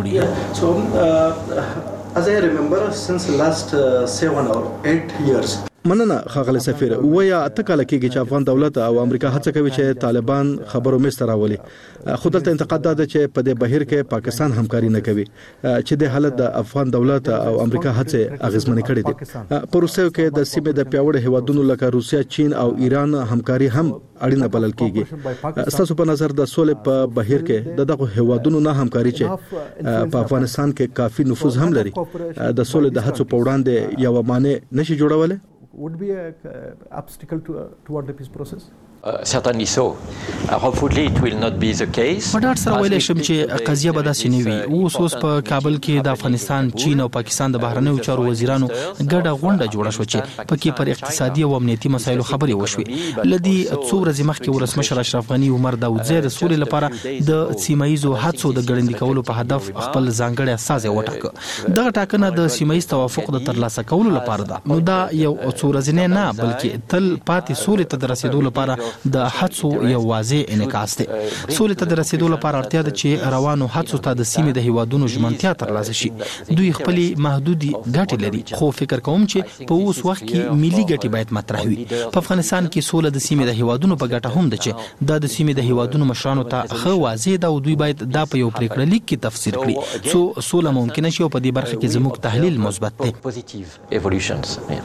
وړي. As I remember, since the last 7 or 8 years, مننه ښاغلی سفیر. ویا اته کاله کېږي چې افغان دولت او امریکا هڅه کوي چې طالبان خبرو میز ته راولي. خو دلته انتقاد دا ده چې په دې بهیر کې پاکستان همکاري نه کوي چې د حالت د افغان دولت او امریکا هڅې اغیزمنې کړې دي. په روسیو کې د سیمې د پیاوړو هیوادونو لکه روسیا، چین او ایران همکاري هم اړینه بلل کېږي. ستاسو په نظر د سولې په بهیر کې دغه هیوادونو نه همکاري چې په افغانستان کې کافي نفوذ هم لري د سولې د هڅو په وړاندې یو مانع نشي جوړولی؟ would be an obstacle toward the peace process? Certainly so. Hopefully it will not be the case. په ډاډ سره ویلی شم چې قضیه به داسې نه وي. اوس په کابل کې د افغانستان، چین او پاکستان د بهرنیو چارو وزیرانو ګډه غونډه جوړه شوه چې پکې پر اقتصادي او امنیتي مسایلو خبرې وشوې. له دې څو ورځې مخکې ولسمشر اشرف غني عمر داودزی د سولې لپاره د سیمه ییزو هڅو د ګړندي کولو په هدف خپل ځانګړی استازی وټاکه. دغه ټاکنه د سیمه ییز توافق د ترلاسه کولو لپاره ده. نو دا یو څو ورځې نه بلکې تل پاتې سولې ته د رسیدو لپاره د هڅو یو واضح انعکاس دی. سولې ته د رسیدو لپاره اړتیا ده چې روانو هڅو ته د سیمې د هیوادونو ژمنتیا ترلاسه شي. دوی خپلې محدودې ګټې لري خو فکر کوم چې په اوس وخت کې ملي ګټې باید مطرح وي. په افغانستان کې سوله د سیمې د هیوادونو په ګټه هم ده چې دا د سیمې د هیوادونو مشرانو ته ښه واضح ده او دوی باید دا په یو پریکړه لیک کې تفسیر کړي څو سوله ممکنه شي او په دې برخه کې زموږ تحلیل مثبت دی.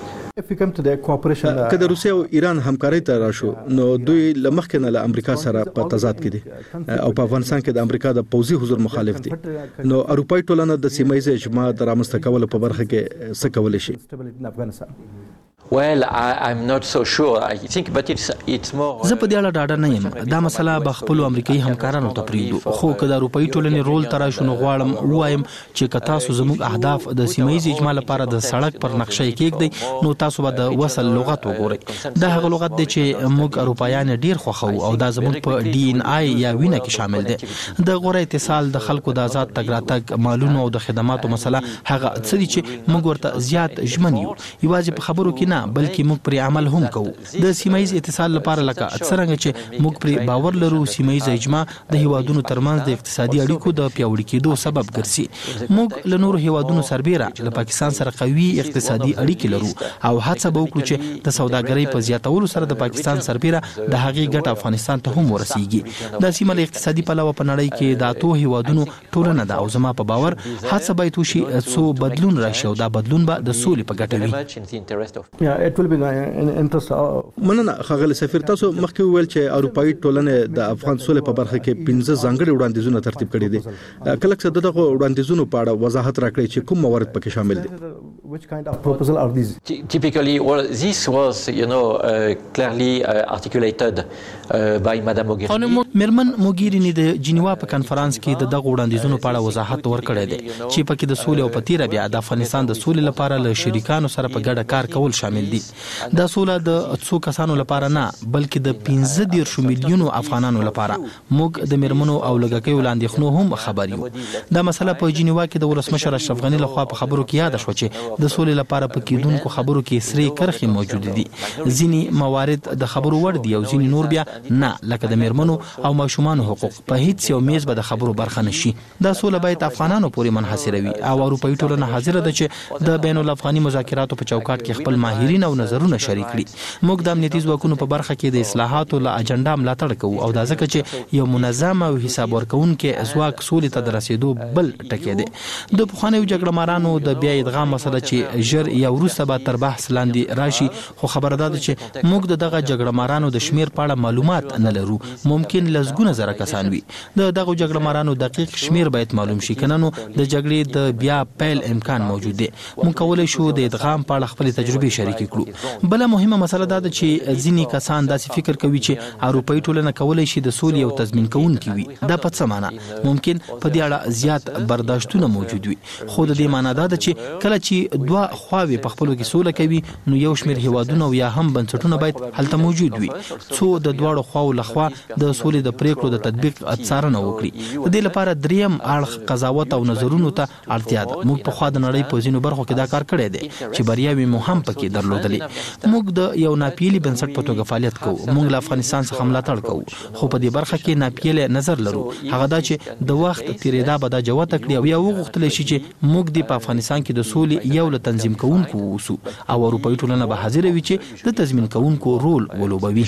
که د روسیې او ایران همکارۍ ته راشو نو دوی له مخکې نه له امریکا سره په تضاد کې دي او په افغانستان کې د امریکا د پوځي حضور مخالف دي. نو اروپایي ټولنه د سیمه ییز اجماع د رامنځته کولو په برخه کې څه کولی شي؟ Well, I'm not so sure. I think, but it's more. زه په دې اړه ډاډه نه یم. دا مسله به خپل امریکایي همکارانو ته پریږدو. خو که د اروپאי ټولنې رول ترا شنو غواړم وایم چې که تاسو زموږ اهداف د سیمه ییز اجماع لپاره د سړک پر نقشه کېږدئ نو تاسو به د وصل لغت وګورئ. دا هغه لغت دی چې موږ اروپایان ډیر خوښو او دا زموږ په DNI یا وینه کې شامل دی. د غوره اتصال، د خلکو د آزاد تګ راتګ، مالونو او د خدماتو مسله هغه څه دي چې موږ ورته زیات ژمن یو. یوازې په خبرو کې نه بلکې موږ پر عمل هم کوو. د سیمایي اتصال لپاره لکه څنګه چې موږ پر باور لرو سیمایي اجماع د هیوادونو ترمنځ د اقتصادي اړیکو د پیاوړي کېدو سبب ګرځي. موږ له نورو هیوادونو سربېره له پاکستان سره قوي اقتصادي اړیکې لرو او هڅه به وکړو چې د سوداګرۍ په زیاتولو سره د پاکستان سربېره د هغې ګټه افغانستان ته هم ورسیږي. دا سیمه له اقتصادي پلوه په نړۍ کې د اتو هیوادونو ټولنه ده او زما په باور هڅه باید وشي څو بدلون راشي او دا بدلون به د سولې په ګټه وي. مننه ښاغلی سفیر. تاسو مخکې وویل چې اروپאי ټولنې د افغان سولې په برخه کې 15 ځانګړي وړاندیزونه ترتیب کړي دي. کله چې دغه وړاندیزونو په اړه وضاحت راکړئ چې کوم موارد پکې شامل دي. Which kind of proposal are these? Typically, well, this was, clearly articulated by Madame Mogherini. مرمن موګیرینی د جنیوا په کانفرنس کې د دغه وړاندیزونو په اړه وضاحت ورکړی دی چې پکې د سولې او پتیره بیا د افغانستان د سولې لپاره له شریکانو سره په ګډه کار کول شامل دي. دا سوله د څو کسانو لپاره نه بلکې د 15 میلیونو افغانانو لپاره. موږ د مرمنو او لګکیو لاندېخنو هم خبر یو. دا مسله په جنیوا کې د ولسمشر اشرف غنی لخوا په خبرو کې یاد شو چې د سولې لپاره په کېدونکو خبرو کې سرې کرښې موجود دي. ځینې موارد د خبرو وړ دي او ځینې نور بیا نه، لکه د مرمنو او ماشومان حقوق په هیڅ یو میز به د خبرو برخه نشي. دا سوله باید افغانانو پورې منحصره وي او اروپאי ټولنه حاضر ده چې د بین الافغاني مذاکراتو په چوکاټ کې خپل ماهرین او نظرونه شریک کړي. موږ د امنیتي ځواکونو په برخه کې د اصلاحاتو له اجنډا ملاتړ کوو او دا ځکه چې یو منظم او حساب ورکوونکی ځواک سولې ته د رسیدو بل ټکی دی. د پخوانیو جګړه مارانو د بیا ادغام مسله چې ژر یا وروسته به تر بحث لاندې راشي، خو خبره ده چې موږ د دغه جګړه مارانو د شمیر په اړه معلومات نه لرو. ممکن لسګونه زره کسان وي. د دغه جګړه مارانو دقیق شمیر باید معلوم شي، کنه نو د جګړې د بیا پیل امکان موجود دی. موږ کولی شو د ادغام په اړه خپل تجربې شریکې کړو. بل مهمه مسله دا ده چې ځینې کسان داسې فکر کوي چې اروپאי ټولنه کولی شي د سولې او تضمین کوونکي وي. دا په څه معنی؟ ممکن په دې اړه زیات برداشتونه موجود وي، خو د دې معنی دا ده چې کله چې دوه خواوې په خپلو کې سوله کوي نو یو شمېر هیوادونه او یا هم بنسټونه باید هلته موجود وي څو د دواړو خواو لخوا د سولې د پریکړو د تطبیق څارنه وکړي. د دې لپاره دریم اړخ قضاوت او نظرونو ته اړتیا ده. موږ په خوا د نړۍ په ځینو برخو کې دا کار کړی دی چې بریاوې مو هم پکې درلودلې. موږ د یو ناپیلي بنسټ په توګه فعالیت کوو. موږ له افغانستان څخه ملاتړ کوو، خو په دې برخه کې ناپیلی نظر لرو. هغه دا چې د وخت تیریدا به دا جوته کړي او یا وغوښتلی شي چې موږ د په افغانستان کې د سولې یو له تنظیم کوونکو اوسو او اروپאי ټولنه به حاضر وي چې د تضمین کوونکو رول ولوبوي.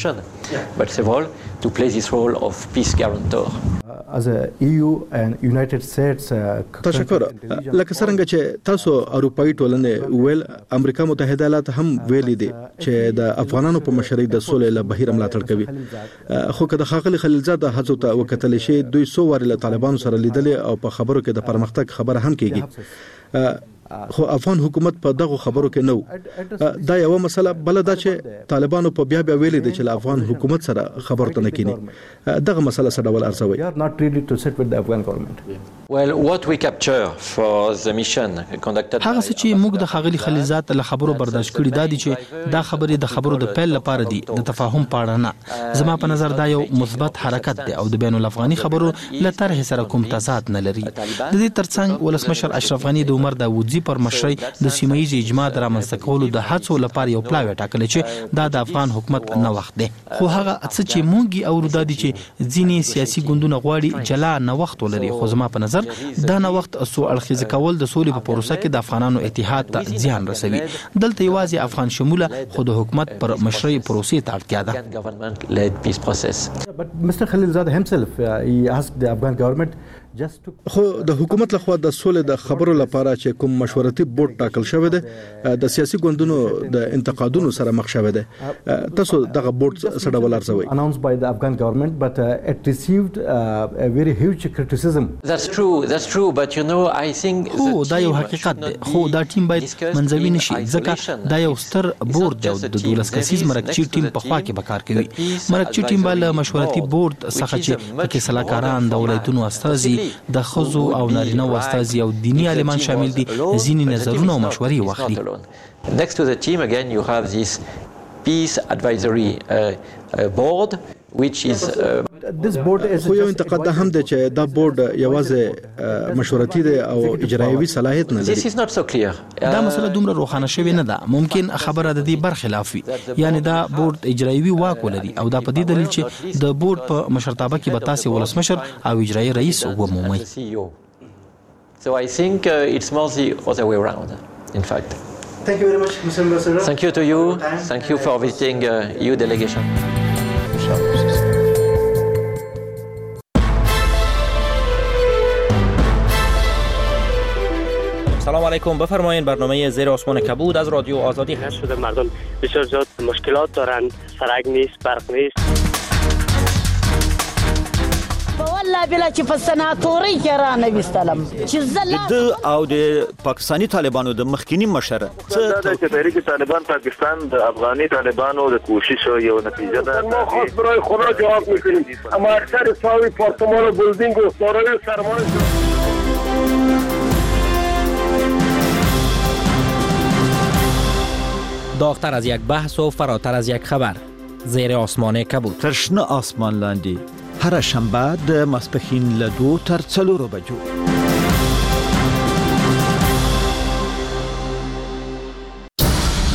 To play this role of peace guarantor. As a EU and United States تشکر. لکه څنګه چې تاسو اروپאי ټولنې ویل، امریکا متحده ایالات هم ویلي دي چې د افغانانو په مشرۍ د سولې له بهیر ملاتړ کوي. خو که د ښاغلي خلیلزاد هڅو ته وکتل شي، دوی څو وارې له طالبانو سره لیدلې او په خبرو کې د پرمختګ خبره هم کیږي. خو افغان حکومت په دغه خبرو کې نو. دا یو مسله بل دا چې طالبانو په بیا ویلي دي چې له افغان حکومت سره خبرو ته نه کینی. دغه مسله څه ډول ارزوي؟ not ready to sit with the Afghan government. Well, what we capture for the mission conducted. هغه څه چې موږ د ښاغلي خلیلزاد له خبرو برداشت کړي دا دي چې دا خبرې د خبرو د پیل لپاره دي، د تفاهم په اړه نه. زما په نظر دا یو مثبت حرکت دی او د بین الافغاني خبرو له طرح سره کوم تضاد نه لري. د دې ترڅنګ ولسمشر اشرف غنی د عمر داوودزي پر مشرۍ د سیمه ییز اجماع د رامنځته کولو د هڅو لپاره یو پلاوی ټاکلی چې دا د افغان حکومت نه وخت دی. خو هغه څه چې موږ اورو دا دي چې ځینې سیاسي ګوندونه غواړي جلا نه وخت ولري، خو زما په نظر دا نه وخت سو اړخیز کول د سولې په پروسه کې د افغانانو اتحاد ته زیان رسوي. دلته یوازې افغان شموله خو د حکومت پر مشرۍ پروسې ته اړتیا ده. But Mr. Khalilzad himself, he asked the Afghan government خو د حکومت لخوا د سولې د خبرو لپاره چې کوم مشورتي بورډ ټاکل شوی دی د سیاسي ګوندونو د انتقادونو سره مخ شوی دی تاسو دغه بورډ څه ډول ارزوي announced by the Afghan government but it received a very huge criticism. That's true but you know I think خو دا یو حقیقت دی خو دا ټیم باید منځوي نشي ځکه دا یو ستر بورډ دی او د 12 کسیز مرکچی ټیم په خوا کې به کار کوي مرکچی ټیم به له مشورتي بورډ څخه چې پکې سلاکاران د ولایتونو استازي د خزو او نارینه استازي او دینی عالمان شامل دي ځینې نظرونه او مشورې واخلي. Next to the team again you have this peace advisory board which is this board is خو یو انتقاد هم دی چې دا بورډ یوازې مشورتي دی او اجرایوي صلاحیت نه لري. This is not so clear. دا مسله دومره روښانه شوې نه ده ممکن خبره د دې برخلاف وي یعنی دا بورډ اجرایوي واک ولري او دا په دې دلیل چې د بورډ په مشرتابه کې به تاسو ولسمشر او اجرایي رئیس ومومئ. So I think it's more the other way around in fact. Thank you very much Mr. Ambassador. Thank you to you. Thank you for visiting EU delegation. سلام علیکم بفرمایید برنامه زیر آسمان کبود از رادیو آزادی هست. شده مردم بسیار زیاد مشکلات دارن سرک نیست برق نیست والله بلا چې په سناتوري کې را نه وستلم چې د او د پاکستانی طالبانو د مخکینی مشر څه د تحریک طالبان پاکستان د افغاني طالبانو د کوشش یو نتیجه ده ما خاص برای خدا جواب میکنیم اما اکثر ساوی پارتمان و بلدینگ و سارای سرمایه داغتر از یک بحث و فراتر از یک خبر زیر آسمان کبود ترشنه آسمان لاندی هر شنبه د ماسپښین له 2 تر 4 بجو